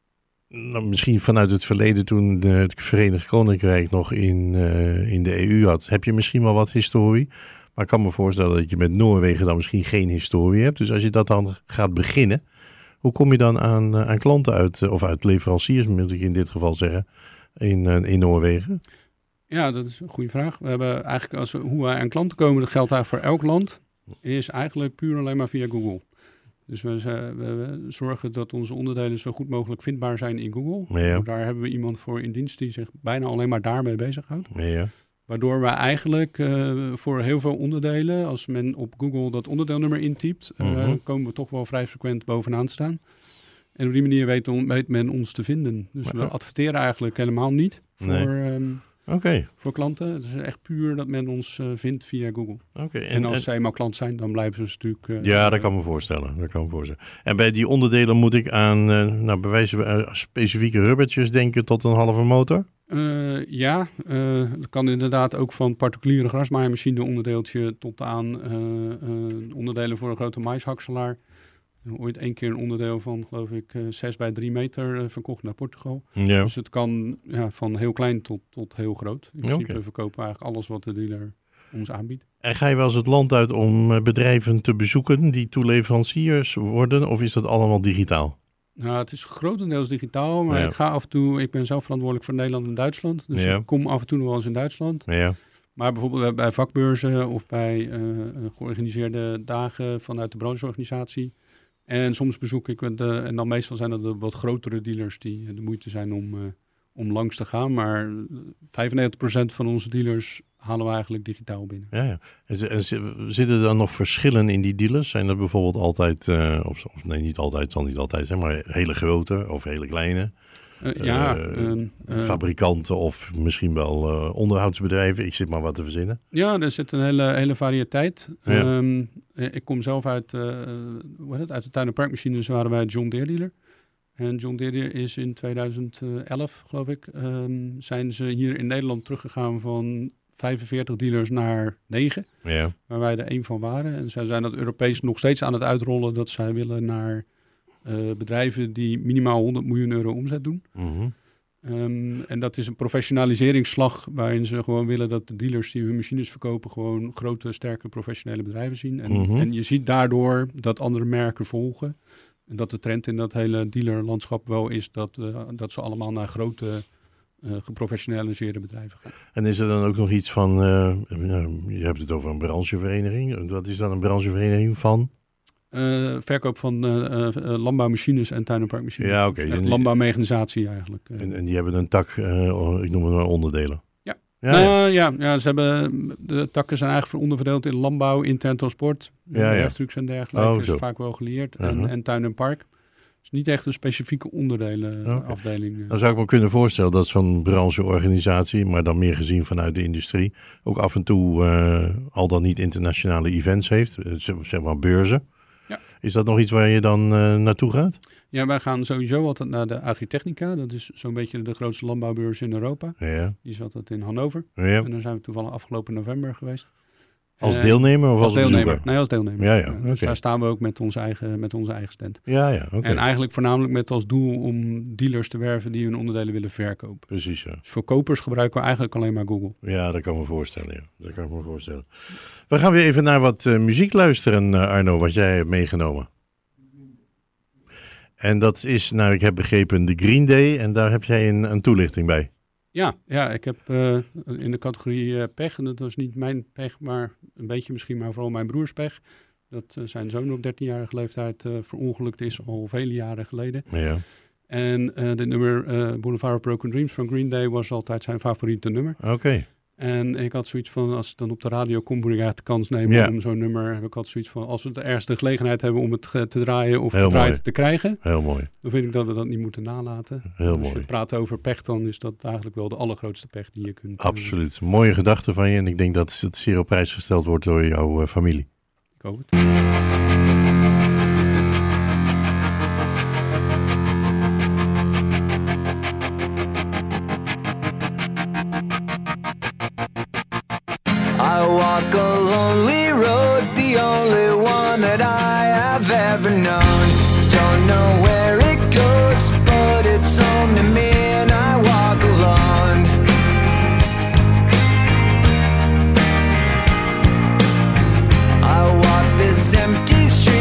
nou, misschien vanuit het verleden toen eh, het Verenigd Koninkrijk nog in, eh, in de E U had, heb je misschien wel wat historie. Maar ik kan me voorstellen dat je met Noorwegen dan misschien geen historie hebt. Dus als je dat dan gaat beginnen, hoe kom je dan aan, eh, aan klanten uit, eh, of uit leveranciers, moet ik in dit geval zeggen, in, eh, in Noorwegen? Ja, dat is een goede vraag. We hebben eigenlijk, als we, hoe wij aan klanten komen, dat geldt eigenlijk voor elk land, is eigenlijk puur alleen maar via Google. Dus we, ze- we, we zorgen dat onze onderdelen zo goed mogelijk vindbaar zijn in Google. Ja. Daar hebben we iemand voor in dienst die zich bijna alleen maar daarmee bezighoudt. Ja, Waardoor we eigenlijk uh, voor heel veel onderdelen, als men op Google dat onderdeelnummer intypt, uh, Mhm. komen we toch wel vrij frequent bovenaan staan. En op die manier weet, on- weet men ons te vinden. Dus Maar- we adverteren eigenlijk helemaal niet voor, Nee. ehm, oké. voor klanten. Het is echt puur dat men ons uh, vindt via Google. Oké. En, als ze eenmaal klant zijn, dan blijven ze natuurlijk... uh, Ja, dat kan me voorstellen. Dat kan me voorstellen. En bij die onderdelen moet ik aan, eh, nou, bij wijze van uh, specifieke rubbertjes denken tot een halve motor? Uh, ja, uh, dat kan inderdaad ook van particuliere grasmaaiermachine onderdeeltje tot aan uh, uh, onderdelen voor een grote maishakselaar. Ooit één keer een onderdeel van, geloof ik, uh, zes bij drie meter uh, verkocht naar Portugal. Ja. Dus het kan ja, van heel klein tot, tot heel groot. In principe Oké. verkopen we eigenlijk alles wat de dealer ons aanbiedt. En ga je wel eens het land uit om eh, bedrijven te bezoeken die toeleveranciers worden? Of is dat allemaal digitaal? Nou, het is grotendeels digitaal, maar Ja. ik ga af en toe, ik ben zelf verantwoordelijk voor Nederland en Duitsland. Dus Ja. ik kom af en toe nog wel eens in Duitsland. Ja. Maar bijvoorbeeld bij vakbeurzen of bij uh, georganiseerde dagen vanuit de brancheorganisatie. En soms bezoek ik de, en dan meestal zijn dat de wat grotere dealers die de moeite zijn om, uh, om langs te gaan. Maar vijfennegentig procent van onze dealers halen we eigenlijk digitaal binnen. Ja, ja. En, z- en z- zitten er dan nog verschillen in die dealers? Zijn er bijvoorbeeld altijd, uh, of, of nee, niet altijd, het zal niet altijd zijn, maar hele grote of hele kleine? Uh, ja, Uh, uh, uh, fabrikanten of misschien wel uh, onderhoudsbedrijven. Ik zit maar wat te verzinnen. ja, er zit een hele, hele variëteit. Ja. Um, ik kom zelf uit, uh, hoe heet het, uit de tuin- en parkmachines waren wij John Deere dealer. En John Deere is in tweeduizend elf, geloof ik, um, zijn ze hier in Nederland teruggegaan van vijfenveertig dealers naar negen. Ja. Waar wij er één van waren. En zij zijn dat Europees nog steeds aan het uitrollen dat zij willen naar uh, bedrijven die minimaal honderd miljoen euro omzet doen. Mm-hmm. Um, en dat is een professionaliseringsslag waarin ze gewoon willen dat de dealers die hun machines verkopen gewoon grote, sterke, professionele bedrijven zien. En, Mhm. en je ziet daardoor dat andere merken volgen. En dat de trend in dat hele dealerlandschap wel is dat, uh, dat ze allemaal naar grote, uh, geprofessionaliseerde bedrijven gaan. En is er dan ook nog iets van, uh, nou, je hebt het over een branchevereniging. Wat is dan een branchevereniging van? Uh, verkoop van uh, uh, landbouwmachines en tuin- en parkmachines. Ja, oké. Dus echt En- landbouwmechanisatie eigenlijk. Uh. En, en die hebben een tak, uh, ik noem het maar onderdelen. Ja. Ja, Nou, ja. ja, ja, ze hebben, de takken zijn eigenlijk onderverdeeld in landbouw, intern transport, Ja, ja. werftrucks en dergelijke. Oh, dus zo. vaak wel gelieerd. En, Uh-huh. en tuin en park. Dus niet echt een specifieke onderdelenafdeling. Oké. uh. Dan zou ik me kunnen voorstellen dat zo'n brancheorganisatie, maar dan meer gezien vanuit de industrie, ook af en toe uh, al dan niet internationale events heeft, uh, zeg maar beurzen. Ja. Is dat nog iets waar je dan uh, naartoe gaat? Ja, wij gaan sowieso altijd naar de Agritechnica. Dat is zo'n beetje de grootste landbouwbeurs in Europa. Ja. Die zat het in Hannover. Ja. En daar zijn we toevallig afgelopen november geweest. Als Eh, deelnemer of als, Als deelnemer. bezoeker? Nee, als deelnemer. Ja, ja, Dus oké. daar staan we ook met onze eigen, met onze eigen stand. Ja, ja, oké. En eigenlijk voornamelijk met als doel om dealers te werven die hun onderdelen willen verkopen. Precies, ja. Dus voor kopers gebruiken we eigenlijk alleen maar Google. Ja, dat kan ik me voorstellen. Ja. Dat kan ik me voorstellen. We gaan weer even naar wat uh, muziek luisteren, uh, Arno, wat jij hebt meegenomen. En dat is, nou, ik heb begrepen, de Green Day. En daar heb jij een, een toelichting bij. Ja, ja ik heb uh, in de categorie uh, pech, en dat was niet mijn pech, maar een beetje misschien, maar vooral mijn broers pech. Dat uh, zijn zoon op dertienjarige leeftijd uh, verongelukt is al vele jaren geleden. Ja. En uh, de nummer uh, Boulevard of Broken Dreams van Green Day was altijd zijn favoriete nummer. Oké. Okay. En ik had zoiets van, als het dan op de radio komt, moet ik eigenlijk de kans nemen ja. om zo'n nummer. Heb ik had zoiets van, als we de ergste gelegenheid hebben om het te draaien of Heel gedraaid mooi. te krijgen. Heel mooi. Dan vind ik dat we dat niet moeten nalaten. Heel Als mooi. je praat over pech, dan is dat eigenlijk wel de allergrootste pech die je kunt. Absoluut. Uh, Mooie gedachte van je. En ik denk dat het zeer op prijs gesteld wordt door jouw uh, familie. Ik hoop het. I walk a lonely road, the only one that I have ever known. Don't know where it goes, but it's home to me and I walk alone. I walk this empty street.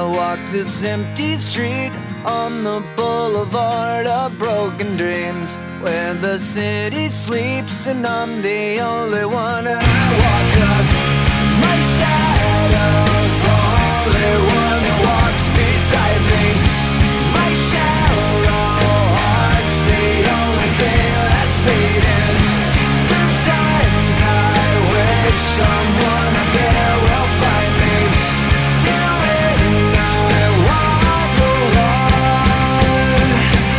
walk this empty street on the boulevard of broken dreams, where the city sleeps and I'm the only one. And I walk up, my shadow's only one who walks beside me. My shallow heart's the only thing that's beating. Sometimes I wish someone out there will find me. Till then I walk alone.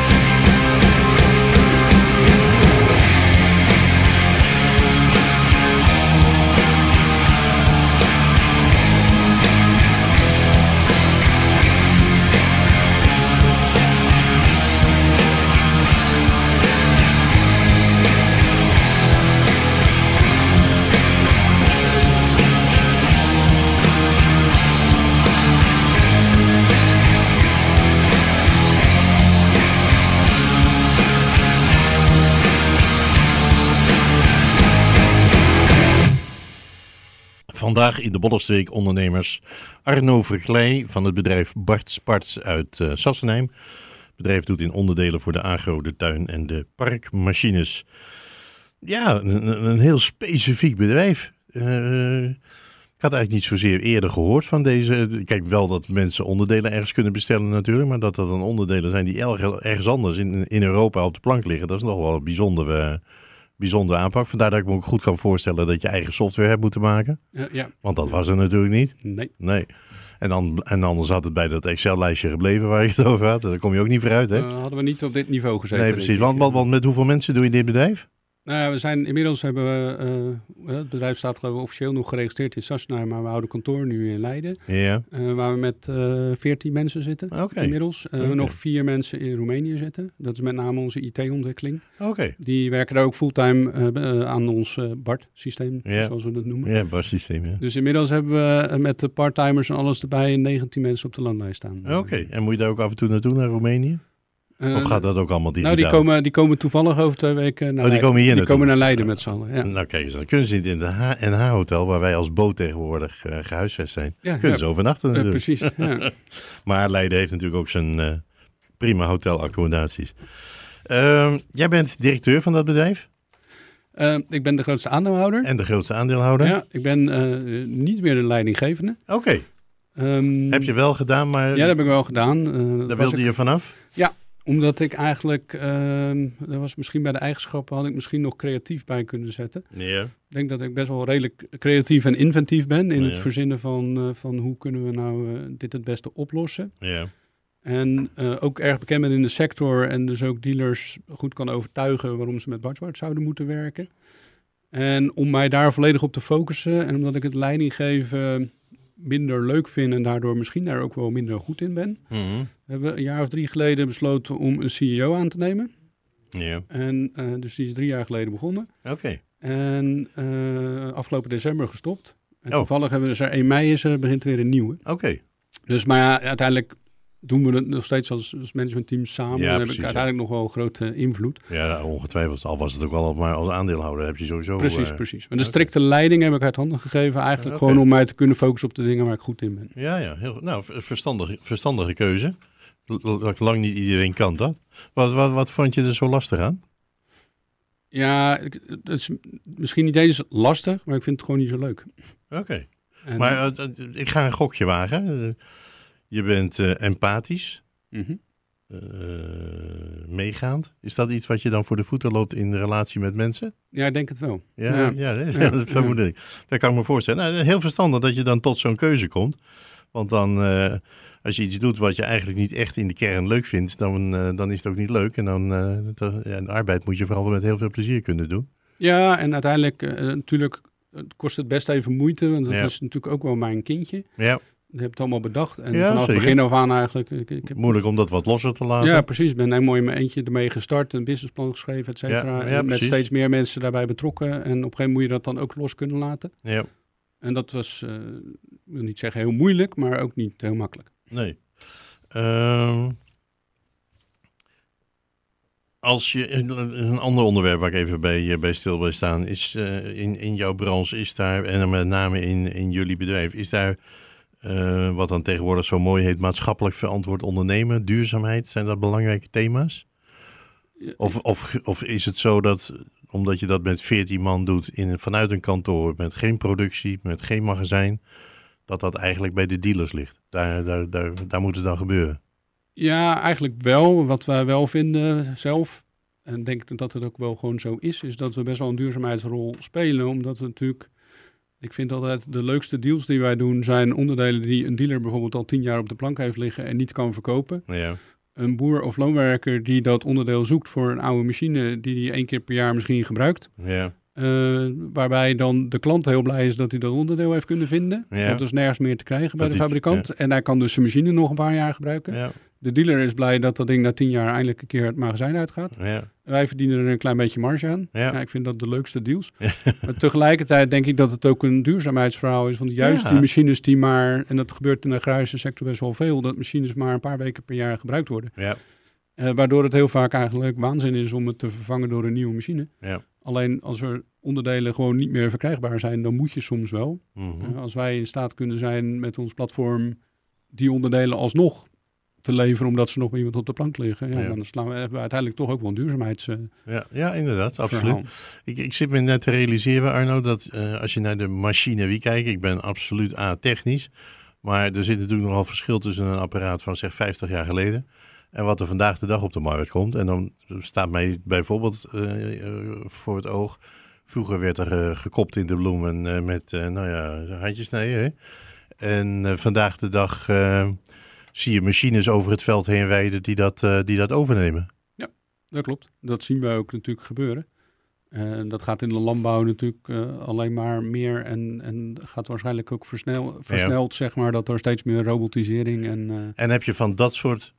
Vandaag in de Bollenstreek ondernemers Arno Verkleij van het bedrijf Bart Sparts uit uh, Sassenheim. Het bedrijf doet in onderdelen voor de agro, de tuin en de parkmachines. Ja, een, een heel specifiek bedrijf. Uh, ik had eigenlijk niet zozeer eerder gehoord van deze. Kijk, wel dat mensen onderdelen ergens kunnen bestellen natuurlijk, maar dat dat dan onderdelen zijn die ergens, ergens anders in, in Europa op de plank liggen, dat is nog wel een bijzondere... Bijzondere aanpak. Vandaar dat ik me ook goed kan voorstellen dat je eigen software hebt moeten maken. Uh, ja. Want dat was er natuurlijk niet. Nee. Nee. En, dan, en anders had het bij dat Excel-lijstje gebleven waar je het over had. Daar kom je ook niet vooruit, hè? Uh, hadden we niet op dit niveau gezeten. Nee, precies. Want, want, want met hoeveel mensen doe je dit bedrijf? Nou, we zijn inmiddels hebben we, uh, het bedrijf staat geloof ik officieel nog geregistreerd in Sassenheim, maar we houden kantoor nu in Leiden. Ja. Uh, waar we met uh, veertien mensen zitten Okay. inmiddels. Uh, Okay. Nog vier mensen in Roemenië zitten. Dat is met name onze I T-ontwikkeling. Oké. Okay. Die werken daar ook fulltime uh, uh, aan ons uh, B A R T-systeem, Ja. zoals we dat noemen. Ja, bassysteem, ja. Dus inmiddels hebben we uh, met de parttimers en alles erbij negentien mensen op de landlijst staan. Oké. Okay. En moet je daar ook af en toe naartoe naar Roemenië? Uh, Of gaat dat ook allemaal digitaal? Nou, die komen, die komen toevallig over twee weken naar Oh, die Leiden. komen hier Die naartoe? komen naar Leiden met z'n allen, ja. Nou kijk eens, dan kunnen ze niet in de H en H-hotel, waar wij als boot tegenwoordig uh, gehuisvest zijn. Ja, Kunnen ja. ze overnachten Uh, natuurlijk. precies, ja. Maar Leiden heeft natuurlijk ook zijn uh, prima hotelaccommodaties. Uh, jij bent directeur van dat bedrijf Uh, ik ben de grootste aandeelhouder. en de grootste aandeelhouder. Ja, ik ben uh, niet meer de leidinggevende. Oké, okay. Um, heb je wel gedaan, maar Ja, dat heb ik wel gedaan. Uh, daar wilde ik, je vanaf? Ja, omdat ik eigenlijk, uh, dat was misschien bij de eigenschappen, had ik misschien nog creatief bij kunnen zetten. Ja. Ik denk dat ik best wel redelijk creatief en inventief ben in Ja. het verzinnen van, uh, van hoe kunnen we nou uh, dit het beste oplossen. Ja. En uh, ook erg bekend ben in de sector en dus ook dealers goed kan overtuigen waarom ze met Bart Sparts zouden moeten werken. En om mij daar volledig op te focussen en omdat ik het leidinggeven minder leuk vind en daardoor misschien daar ook wel minder goed in ben, Mm-hmm. hebben we een jaar of drie geleden besloten om een C E O aan te nemen. Ja. En uh, dus die is drie jaar geleden begonnen. Oké. Okay. En uh, afgelopen december gestopt. En Oh. toevallig hebben we dus er één mei is er, begint weer een nieuwe. Oké. Okay. Dus maar ja, uiteindelijk doen we het nog steeds als, als managementteam samen. Ja, Dan heb precies, ik uiteindelijk nog wel grote invloed. Ja, ongetwijfeld. Al was het ook wel, maar als aandeelhouder heb je sowieso... Precies, uh, precies. Maar de strikte leiding heb ik uit handen gegeven. Eigenlijk Oké. gewoon om mij te kunnen focussen op de dingen waar ik goed in ben. Ja, ja. Heel, nou, ver- verstandige, verstandige keuze. L- l- lang niet iedereen kan dat. Wat, wat, wat vond je er zo lastig aan? Ja, ik- het is misschien niet eens lastig, maar ik vind het gewoon niet zo leuk. Oké. Okay. En- Maar uh, uh, ik ga een gokje wagen. Uh, je bent uh, empathisch. Mhm. Uh, meegaand. Is dat iets wat je dan voor de voeten loopt in relatie met mensen? Ja, ik denk het wel. Ja, Ja. ja. ja, Ja. dat vermoed ik. Dat kan ik me voorstellen. Nou, heel verstandig dat je dan tot zo'n keuze komt. Want dan, uh, als je iets doet wat je eigenlijk niet echt in de kern leuk vindt, dan, uh, dan is het ook niet leuk. En dan, uh, de, ja, de arbeid moet je vooral met heel veel plezier kunnen doen. Ja, en uiteindelijk uh, natuurlijk het kost het best even moeite, want dat Ja. is natuurlijk ook wel mijn kindje. Ja, Ik heb het allemaal bedacht en Ja, vanaf zeker. het begin af aan eigenlijk. Ik, ik heb, moeilijk om dat wat losser te laten. ja, precies. Ik ben helemaal in mijn eentje ermee gestart, een businessplan geschreven, et cetera. Ja, ja, En met precies. steeds meer mensen daarbij betrokken. En op een gegeven moment moet je dat dan ook los kunnen laten. Ja, En dat was, uh, ik wil niet zeggen heel moeilijk, maar ook niet heel makkelijk. nee. Ehm, als je, een ander onderwerp waar ik even bij, bij stil wil staan, is uh, in, in jouw branche, is daar, en met name in, in jullie bedrijf, is daar Uh, wat dan tegenwoordig zo mooi heet maatschappelijk verantwoord ondernemen, duurzaamheid. Zijn dat belangrijke thema's? Of, of, of is het zo dat, omdat je dat met veertien man doet in, vanuit een kantoor, met geen productie, met geen magazijn, dat dat eigenlijk bij de dealers ligt? Daar, daar, daar, daar moet het dan gebeuren. Ja, eigenlijk wel. Wat wij wel vinden zelf, en denk dat het ook wel gewoon zo is, is dat we best wel een duurzaamheidsrol spelen. Omdat we natuurlijk, ik vind altijd de leukste deals die wij doen zijn onderdelen die een dealer bijvoorbeeld al tien jaar op de plank heeft liggen en niet kan verkopen. Ja. Een boer of loonwerker die dat onderdeel zoekt voor een oude machine die hij één keer per jaar misschien gebruikt. Ja. Uh, waarbij dan de klant heel blij is dat hij dat onderdeel heeft kunnen vinden. Ja. Dat is nergens meer te krijgen bij Dat de is- fabrikant. ja. En hij kan dus zijn machine nog een paar jaar gebruiken. Ja. De dealer is blij dat dat ding na tien jaar eindelijk een keer het magazijn uitgaat. Ja. Wij verdienen er een klein beetje marge aan. Ja. Ja, ik vind dat de leukste deals. Maar tegelijkertijd denk ik dat het ook een duurzaamheidsverhaal is. Want juist Ja. die machines die maar, en dat gebeurt in de agrarische sector best wel veel, dat machines maar een paar weken per jaar gebruikt worden. Ja. Uh, waardoor het heel vaak eigenlijk waanzin is om het te vervangen door een nieuwe machine. Ja. Alleen als er onderdelen gewoon niet meer verkrijgbaar zijn, dan moet je soms wel. Mhm. Uh, als wij in staat kunnen zijn met ons platform die onderdelen alsnog te leveren, omdat ze nog bij iemand op de plank liggen, ja, Ja. dan slaan we, hebben we uiteindelijk toch ook wel een duurzaamheidsverhaal. Ja, ja, inderdaad, absoluut. Ik, ik zit me net te realiseren, Arno, dat uh, als je naar de machinerie kijkt, ik ben absoluut a-technisch, maar er zit natuurlijk nogal verschil tussen een apparaat van zeg vijftig jaar geleden en wat er vandaag de dag op de markt komt. En dan staat mij bijvoorbeeld uh, uh, voor het oog, vroeger werd er uh, gekopt in de bloemen uh, met, uh, nou ja, handjesnijden. Hè? En uh, vandaag de dag uh, zie je machines over het veld heen rijden die dat, uh, die dat overnemen. Dat klopt. Dat zien we ook natuurlijk gebeuren. En dat gaat in de landbouw natuurlijk uh, alleen maar meer en, en gaat waarschijnlijk ook versnel, versneld, zeg maar, dat er steeds meer robotisering en... Uh, En heb je van dat soort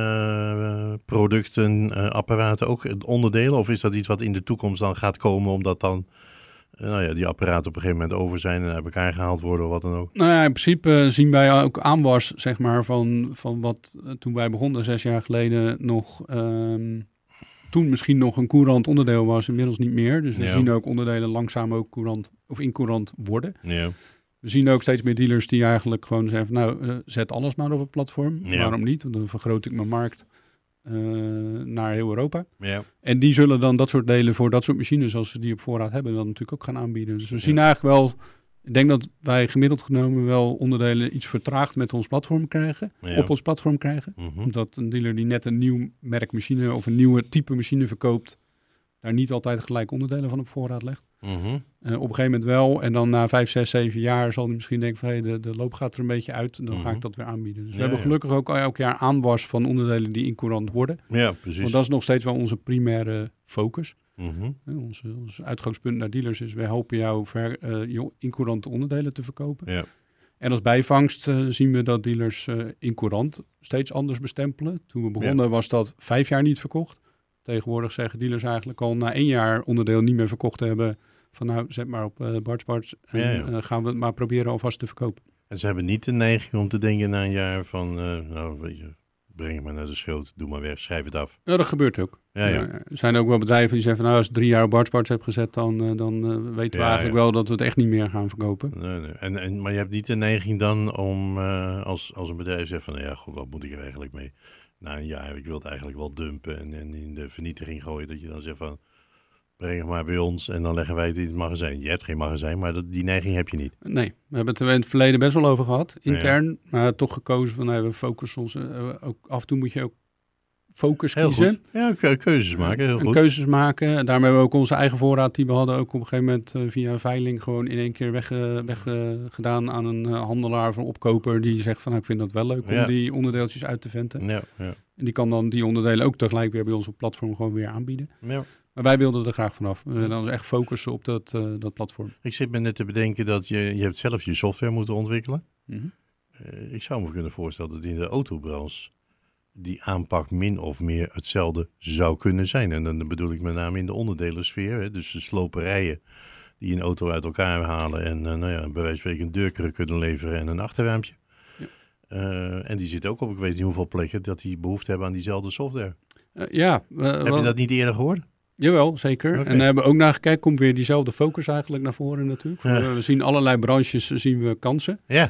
uh, producten, uh, apparaten ook onderdelen? Of is dat iets wat in de toekomst dan gaat komen, omdat dan uh, nou ja, die apparaten op een gegeven moment over zijn en uit elkaar gehaald worden of wat dan ook? Nou ja, in principe uh, zien wij ook aanwas, zeg maar, van, van wat uh, toen wij begonnen zes jaar geleden nog... Um, toen misschien nog een courant onderdeel was, inmiddels niet meer. Dus we Ja. zien ook onderdelen langzaam ook courant of in courant worden. Ja. We zien ook steeds meer dealers die eigenlijk gewoon zeggen, nou, uh, zet alles maar op het platform. Ja. Waarom niet? Want dan vergroot ik mijn markt uh, naar heel Europa. Ja. En die zullen dan dat soort delen voor dat soort machines, als ze die op voorraad hebben, dan natuurlijk ook gaan aanbieden. Dus we zien eigenlijk wel, ik denk dat wij gemiddeld genomen wel onderdelen iets vertraagd met ons platform krijgen, Ja. op ons platform krijgen. Mhm. Omdat een dealer die net een nieuw merk machine of een nieuwe type machine verkoopt, daar niet altijd gelijk onderdelen van op voorraad legt. Mhm. Uh, op een gegeven moment wel. En dan na vijf, zes, zeven jaar zal hij misschien denken van hey, de, de loop gaat er een beetje uit. En dan ga Mhm. ik dat weer aanbieden. Dus Ja, we hebben ja. gelukkig ook elk jaar aanwas van onderdelen die in courant worden. Ja, precies. Want dat is nog steeds wel onze primaire focus. Mhm. Uh, onze, ons uitgangspunt naar dealers is, wij helpen jou ver, uh, je in courante onderdelen te verkopen. Ja. En als bijvangst uh, zien we dat dealers uh, in courant steeds anders bestempelen. Toen we begonnen was dat vijf jaar niet verkocht. Tegenwoordig zeggen dealers eigenlijk al na één jaar onderdeel niet meer verkocht te hebben. Van nou, zet maar op uh, Bart's Parts en Ja, ja. Uh, gaan we het maar proberen alvast te verkopen. En ze hebben niet de neiging om te denken na een jaar van, uh, nou weet je, breng het maar naar de schoot, doe maar weg, schrijf het af. Ja, dat gebeurt ook. Ja, ja. Uh, er zijn ook wel bedrijven die zeggen van nou, als ik drie jaar op Bart's Parts heb gezet, dan, uh, dan uh, weten we Ja, eigenlijk ja. wel dat we het echt niet meer gaan verkopen. Nee, nee. En, en, maar je hebt niet de neiging dan om, uh, als, als een bedrijf zegt van, nou ja, goed, wat moet ik er eigenlijk mee? Na een jaar, ik wil het eigenlijk wel dumpen en, en in de vernietiging gooien, dat je dan zegt van, breng het maar bij ons en dan leggen wij het in het magazijn. Je hebt geen magazijn, maar dat, die neiging heb je niet. Nee, we hebben het er in het verleden best wel over gehad, intern. Maar toch gekozen van, nou, we focussen ons, uh, ook, af en toe moet je ook focus Heel kiezen. goed. Ja, ke- keuzes maken, heel En goed. keuzes maken. Daarmee hebben we ook onze eigen voorraad die we hadden ook op een gegeven moment uh, via een veiling gewoon in één keer weggedaan weg, uh, gedaan aan een uh, handelaar of een opkoper die zegt van nou, ik vind dat wel leuk Ja. om die onderdeeltjes uit te venten. Ja, ja, En die kan dan die onderdelen ook tegelijk weer bij ons op platform gewoon weer aanbieden. ja. Maar wij wilden er graag vanaf. We willen ons echt focussen op dat, uh, dat platform. Ik zit me net te bedenken dat je, je hebt zelf je software moeten ontwikkelen. Mm-hmm. Uh, ik zou me kunnen voorstellen dat in de autobranche die aanpak min of meer hetzelfde zou kunnen zijn. En dan bedoel ik met name in de onderdelensfeer. Hè? Dus de sloperijen die een auto uit elkaar halen en uh, nou ja, bij wijze van spreken een deurkruk kunnen leveren en een achterruimpje. Ja. Uh, en die zitten ook op ik weet niet hoeveel plekken dat die behoefte hebben aan diezelfde software. Uh, ja. Uh, Heb wel, je dat niet eerder gehoord? Jawel, zeker. Oké. En we hebben ook naar gekeken, komt weer diezelfde focus eigenlijk naar voren natuurlijk. Ja. We, we zien allerlei branches, zien we kansen. Ja.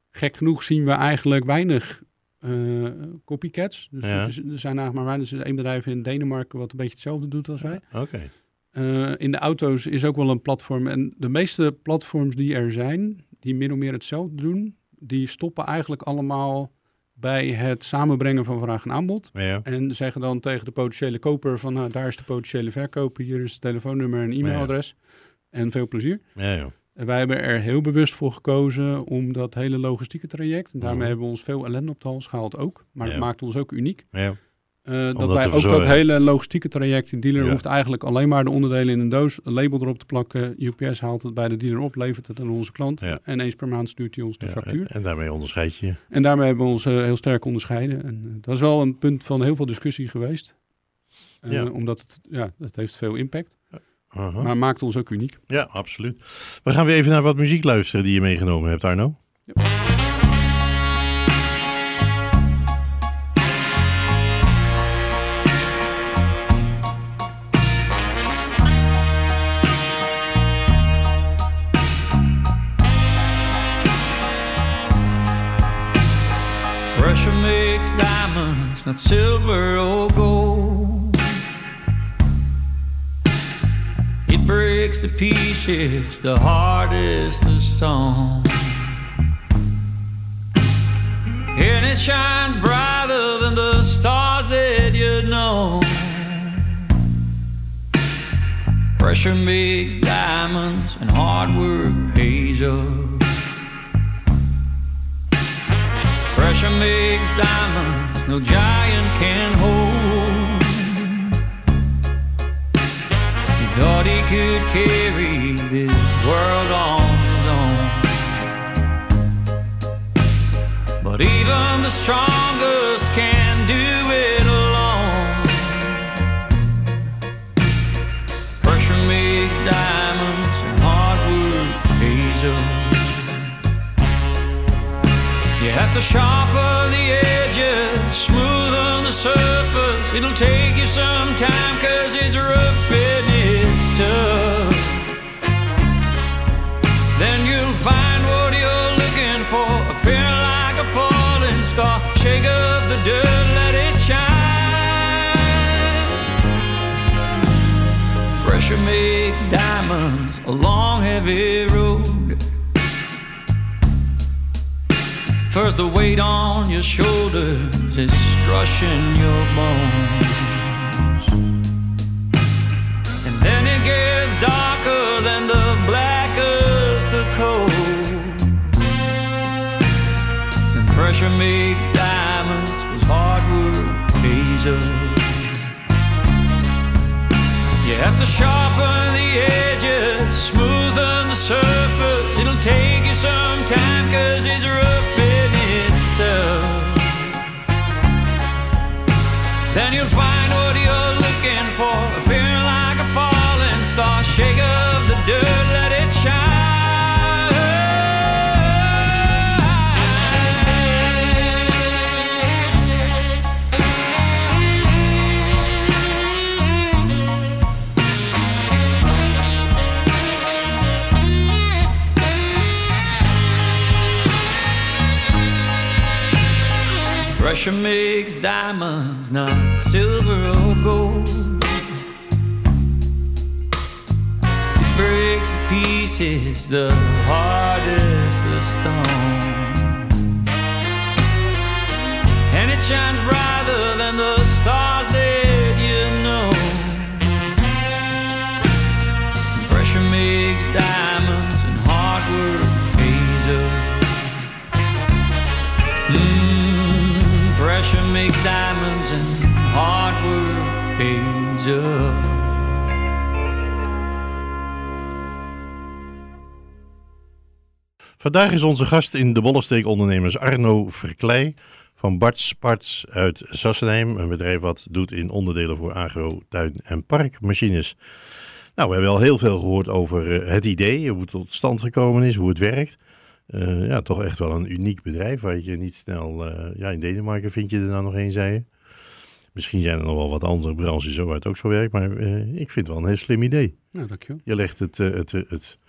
gek genoeg zien we eigenlijk weinig uh, copycats. Dus Ja. er, is- er zijn eigenlijk maar weinig. Er is één bedrijf in Denemarken wat een beetje hetzelfde doet als wij. Oké. Uh, in de auto's is ook wel een platform. En de meeste platforms die er zijn, die min of meer hetzelfde doen, die stoppen eigenlijk allemaal bij het samenbrengen van vraag en aanbod. Ja. En zeggen dan tegen de potentiële koper van, nou, daar is de potentiële verkoper, hier is het telefoonnummer en e-mailadres. En veel plezier. Ja, ja. En wij hebben er heel bewust voor gekozen om dat hele logistieke traject, en daarmee Mhm. hebben we ons veel ellende op de hals gehaald ook, maar Ja. het maakt ons ook uniek. Ja. Uh, dat dat wij te ook dat verzorgen. hele logistieke traject, de dealer Ja. hoeft eigenlijk alleen maar de onderdelen in een doos, een label erop te plakken. U P S haalt het bij de dealer op, levert het aan onze klant. Ja. En eens per maand stuurt hij ons de Ja, factuur. En, en daarmee onderscheid je. En daarmee hebben we ons uh, heel sterk onderscheiden. En uh, dat is wel een punt van heel veel discussie geweest. Uh, Ja. Omdat het, ja, het heeft veel impact, Aha. maar maakt ons ook uniek. Ja, absoluut. We gaan weer even naar wat muziek luisteren die je meegenomen hebt, Arno. Pressure makes diamonds, not silver or gold. It breaks to pieces the hardest of stone. And it shines brighter than the stars that you know. Pressure makes diamonds and hard work pays up. Pressure makes diamonds no giant can hold. He thought he could carry this world on his own, but even the strongest can do it alone. Pressure makes diamonds and hard work pays up. You have to sharpen the edges, smoothen the surface. It'll take you some time, cause it's rough and it's tough. Then you'll find what you're looking for, appear like a falling star. Shake up the dirt, let it shine. Pressure makes diamonds a long, heavy road. First the weight on your shoulders is crushing your bones, and then it gets darker than the blackest of coal. And pressure makes diamonds, cause hard work pays up. You have to sharpen the edges, smoothen the surface. It'll take you some time, cause it's rough and it's tough. Then you'll find what you're looking for, appearing like a falling star. Shake up the dirt, let it shine. Pressure makes diamonds, not silver or gold. It breaks to pieces the hardest of stone, and it shines brighter than the stars that you know. Pressure makes diamonds and hard work pays up. Mm, pressure makes diamonds and hard work pays up. Vandaag is onze gast in de Bollenstreek Ondernemers Arno Verkleij van Bart's Parts uit Sassenheim. Een bedrijf wat doet in onderdelen voor agro, tuin en parkmachines. Nou, we hebben al heel veel gehoord over uh, het idee, hoe het tot stand gekomen is, hoe het werkt. Uh, ja, toch echt wel een uniek bedrijf waar je niet snel... Uh, ja, in Denemarken vind je er nou nog één, zei je. Misschien zijn er nog wel wat andere branches waar het ook zo werkt, maar uh, ik vind het wel een heel slim idee. Nou, dankjewel. Je legt het, uh, het, het,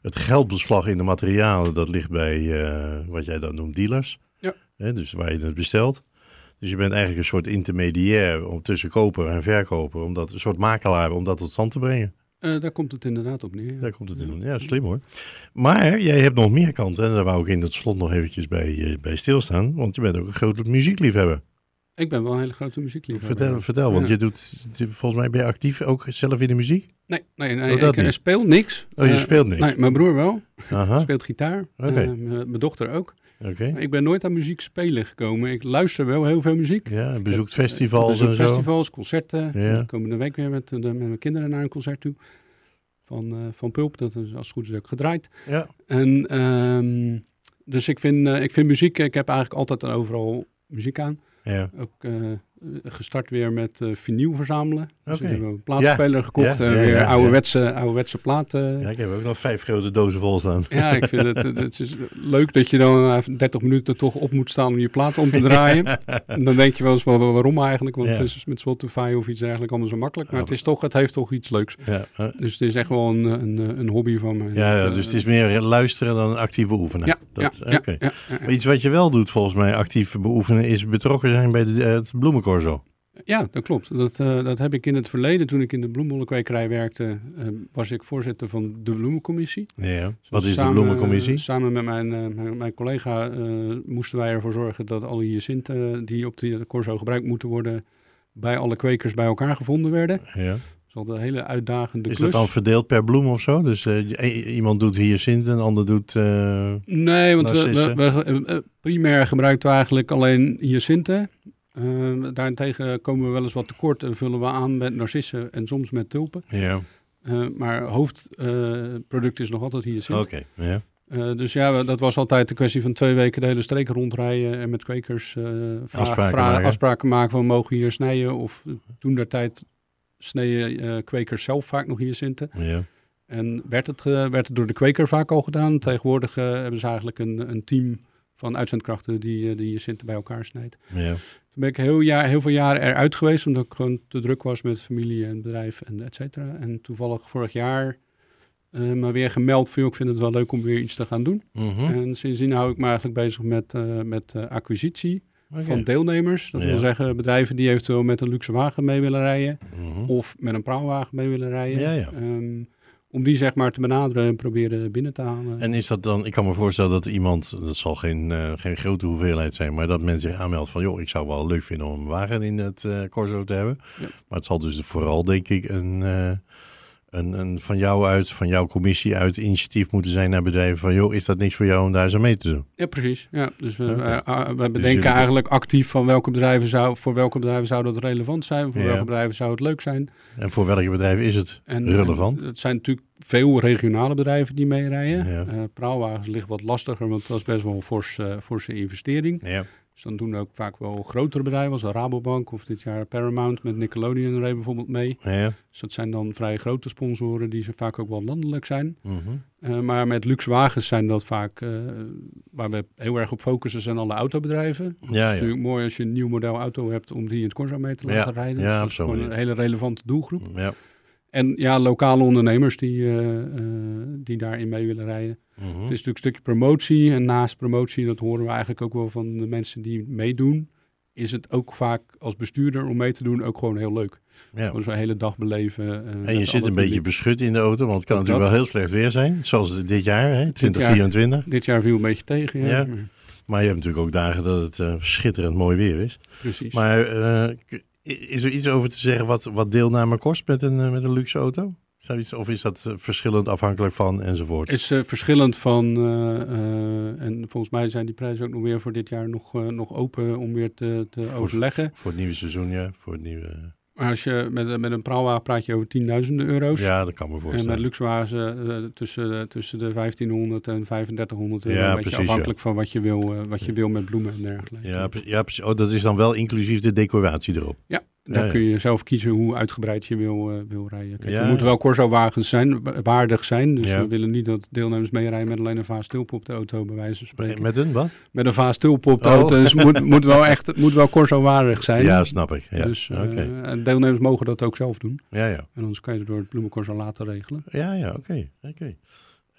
het geldbeslag in de materialen, dat ligt bij uh, wat jij dan noemt dealers. Ja. Hè, dus waar je het bestelt. Dus je bent eigenlijk een soort intermediair om tussen koper en verkoper, om dat, een soort makelaar om dat tot stand te brengen. Uh, daar komt het inderdaad op neer. Ja. Daar komt het in. Ja, slim hoor. Maar jij hebt nog meer kanten en daar wou ik in het slot nog eventjes bij, uh, bij stilstaan, want je bent ook een grote muziekliefhebber. Ik ben wel een hele grote muziekliefhebber. Vertel, vertel want ja. je doet, volgens mij ben je actief ook zelf in de muziek? Nee, nee, nee Oh, dat ik niet. speel niks. Oh, je Uh, speelt niks? Nee, mijn broer wel. Aha, Speelt gitaar. Oké. Uh, mijn dochter ook. oké. Ik ben nooit aan muziek spelen gekomen. Ik luister wel heel veel muziek. Ja, je bezoekt festivals Ik bezoek en zo. festivals, concerten. Ja. De komende week weer met, de, met mijn kinderen naar een concert toe. Van, uh, van Pulp, dat is als het goed is ook gedraaid. Ja, En, um, dus ik vind, uh, ik vind muziek, ik heb eigenlijk altijd en overal muziek aan. ja. Ook uh, gestart weer met uh, vinyl verzamelen. Dus Oké. we hebben een plaatspeler gekocht. Ja, en ja, weer ja, ouderwetse, ouderwetse platen. Ja, ik heb ook nog vijf grote dozen vol staan. Ja, ik vind het, het, het is leuk dat je dan uh, dertig minuten toch op moet staan om je platen om te draaien. En dan denk je wel eens wel waarom eigenlijk, want Ja. het is met Spotify of iets eigenlijk allemaal zo makkelijk. Maar het, is toch, het heeft toch iets leuks. Ja, uh, Dus het is echt wel een, een, een hobby van me. ja, ja, Uh, dus het is meer luisteren dan actief beoefenen. Ja, dat, ja, ja, oké. ja, ja, ja. Maar iets wat je wel doet volgens mij actief beoefenen is betrokken zijn bij de, uh, het bloemencorso. Ja, dat klopt. Dat, uh, dat heb ik in het verleden, toen ik in de bloembollenkwekerij werkte, uh, was ik voorzitter van de bloemencommissie. Ja. Dus Wat is samen, de bloemencommissie? Uh, samen met mijn, uh, mijn, mijn collega uh, moesten wij ervoor zorgen dat alle hyacinten die op de corso gebruikt moeten worden, bij alle kwekers bij elkaar gevonden werden. Ja. Dat is altijd een hele uitdagende Is klus. dat dan verdeeld per bloem of zo? Dus uh, i- iemand doet hyacint en de ander doet... Uh, Nee, want we, narcissen? we, we, uh, primair gebruikten we eigenlijk alleen hyacinten. Uh, daarentegen komen we wel eens wat tekort en vullen we aan met narcissen en soms met tulpen. ja, Uh, maar hoofdproduct uh, is nog altijd hyacint. oké. Okay. Ja. Uh, dus ja, we- dat was altijd de kwestie van twee weken de hele streek rondrijden en met kwekers uh, vraag, Afspraken vraag- maken. afspraken maken van mogen we hier snijden. Of uh, toen der tijd sneden uh, kwekers zelf vaak nog hyacinten. Ja. En werd het, uh, werd het door de kweker vaak al gedaan. Tegenwoordig uh, hebben ze eigenlijk een, een team van uitzendkrachten die uh, de hyacinten bij elkaar snijdt. Ja. Toen ben ik heel, jaar, heel veel jaren eruit geweest, omdat ik gewoon te druk was met familie en bedrijf en et cetera. En toevallig vorig jaar uh, me weer gemeld van, joh, ik vind het wel leuk om weer iets te gaan doen. Mhm. En sindsdien hou ik me eigenlijk bezig met, uh, met uh, acquisitie Oké. van deelnemers. Dat Ja. wil zeggen bedrijven die eventueel met een luxe wagen mee willen rijden Mhm. of met een praalwagen mee willen rijden. Ja, ja. Um, om die zeg maar te benaderen en proberen binnen te halen. En is dat dan, ik kan me voorstellen dat iemand, dat zal geen, uh, geen grote hoeveelheid zijn, maar dat men zich aanmeldt van, joh, ik zou wel leuk vinden om een wagen in het uh, corso te hebben. Ja. Maar het zal dus vooral, denk ik, een, uh, een, een van jou uit, van jouw commissie uit initiatief moeten zijn naar bedrijven van, joh, is dat niks voor jou om daar zo mee te doen? Ja, precies. Ja, dus we, Oké. wij- uh, we bedenken jullie- eigenlijk actief van welke bedrijven zou, voor welke bedrijven zou dat relevant zijn, voor Ja. welke bedrijven zou het leuk zijn. En voor welke bedrijven is het En, relevant? en het zijn natuurlijk veel regionale bedrijven die meerijden. Ja. Uh, praalwagens ligt wat lastiger, want dat is best wel een fors, uh, forse investering. Ja. Dus dan doen ook vaak wel grotere bedrijven, als de Rabobank of dit jaar Paramount met Nickelodeon rijden bijvoorbeeld mee. Ja. Dus dat zijn dan vrij grote sponsoren die ze vaak ook wel landelijk zijn. Mhm. Uh, maar met luxe wagens zijn dat vaak, uh, waar we heel erg op focussen, zijn alle autobedrijven. Het Ja, is ja. natuurlijk mooi als je een nieuw model auto hebt om die in het Corsa mee te laten Ja, rijden. ja, dus op dat is zo'n gewoon een manier. hele relevante doelgroep. Ja. En ja, lokale ondernemers die, uh, uh, die daarin mee willen rijden. Mhm. Het is natuurlijk een stukje promotie. En naast promotie, dat horen we eigenlijk ook wel van de mensen die meedoen, is het ook vaak als bestuurder om mee te doen ook gewoon heel leuk. Ja. Gewoon zo'n hele dag beleven. uh, En met je al zit dat een beetje publiek. beschut in de auto, want het kan Ook natuurlijk dat. wel heel slecht weer zijn. Zoals dit jaar, hè, twintig jaar. vierentwintig. Dit jaar viel een beetje tegen, ja. Ja. maar- Maar je hebt natuurlijk ook dagen dat het uh, schitterend mooi weer is. Precies. Maar uh, k- is er iets over te zeggen wat, wat deelname kost met een, uh, met een luxe auto? Is daar iets, of is dat uh, verschillend afhankelijk van enzovoort? is uh, verschillend van, uh, uh, en volgens mij zijn die prijzen ook nog weer voor dit jaar nog, uh, nog open om weer te, te Voor- overleggen. Voor het nieuwe seizoen, ja. Voor het nieuwe... Maar als je met, met een praalwagen praat je over tienduizenden euro's. Ja, dat kan me En voorstellen. met luxewagens uh, tussen, uh, tussen de vijftienhonderd en vijfendertighonderd euro. Ja, een beetje precies, afhankelijk van wat je, wil, uh, wat je wil met bloemen en dergelijke. Ja, pre- ja, precies. Oh, dat is dan wel inclusief de decoratie erop. Ja, daar Ja, ja. kun je zelf kiezen hoe uitgebreid je wil, uh, wil rijden. Kijk, Ja, er moeten ja. wel Corso-wagens zijn, wa- waardig zijn. Dus Ja. we willen niet dat deelnemers meerijden met alleen een vaas tulpen op de auto, bij wijze van spreken. Met een wat? Met een vaas tulpen op de Oh. auto. Dus het moet, moet wel echt, het moet wel Corso-waardig zijn. Ja, snap ik. Ja. Dus uh, Oké. en deelnemers mogen dat ook zelf doen. Ja, ja. En anders kan je het door het bloemencorso laten regelen. Ja, ja, oké. oké.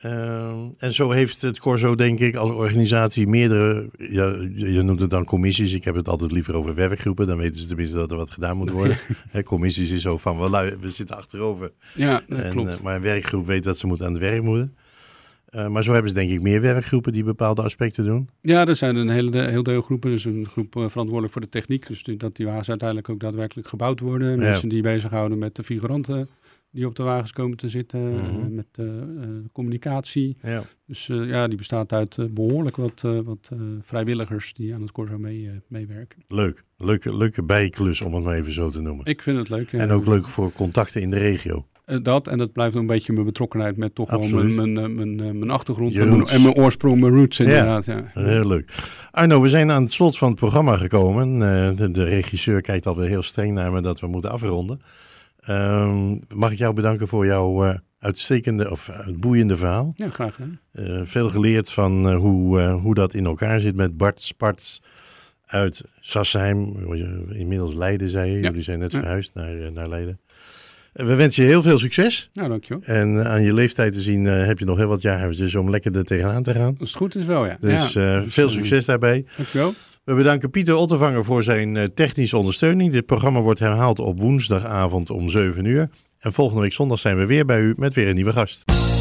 Uh, en zo heeft het Corso, denk ik, als organisatie meerdere, ja, je noemt het dan commissies. Ik heb het altijd liever over werkgroepen. Dan weten ze tenminste dat er wat gedaan moet worden. He, commissies is zo van, we, we zitten achterover. Ja, dat en, klopt. Uh, maar een werkgroep weet dat ze moet aan het werk moeten. Uh, maar zo hebben ze denk ik meer werkgroepen die bepaalde aspecten doen. Ja, er zijn een hele heel deel groepen. Dus een groep uh, verantwoordelijk voor de techniek. Dus die, dat die wagens uiteindelijk ook daadwerkelijk gebouwd worden. Ja. Mensen die bezighouden met de figuranten die op de wagens komen te zitten. Mm-hmm. uh, met uh, uh, communicatie. Ja. Dus uh, ja, die bestaat uit uh, behoorlijk wat, uh, wat uh, vrijwilligers die aan het Corso mee, uh, meewerken. Leuk. Leuke, leuke bijklus om het maar even zo te noemen. Ik vind het leuk. Ja. En ook leuk voor contacten in de regio. Uh, dat, en dat blijft een beetje mijn betrokkenheid met toch wel mijn, mijn, mijn, mijn, mijn achtergrond en mijn, en mijn oorsprong, mijn roots inderdaad. Ja, ja. Heel leuk. Arno, we zijn aan het slot van het programma gekomen. Uh, de, de regisseur kijkt alweer heel streng naar me dat we moeten afronden. Uh, mag ik jou bedanken voor jouw uh, uitstekende of uh, boeiende verhaal. Ja, graag gedaan. Uh, veel geleerd van uh, hoe, uh, hoe dat in elkaar zit met Bart Sparts uit Sassheim. Inmiddels Leiden, zei je. Ja. Jullie zijn net ja. verhuisd naar, uh, naar Leiden. Uh, we wensen je heel veel succes. Nou, dankjewel. En uh, aan je leeftijd te zien uh, heb je nog heel wat jaren dus om lekker er tegenaan te gaan. Als het goed is wel, ja. Dus, uh, ja. dus veel succes daarbij. Dankjewel. We bedanken Pieter Ottervanger voor zijn uh, technische ondersteuning. Dit programma wordt herhaald op woensdagavond om zeven uur. En volgende week zondag zijn we weer bij u met weer een nieuwe gast.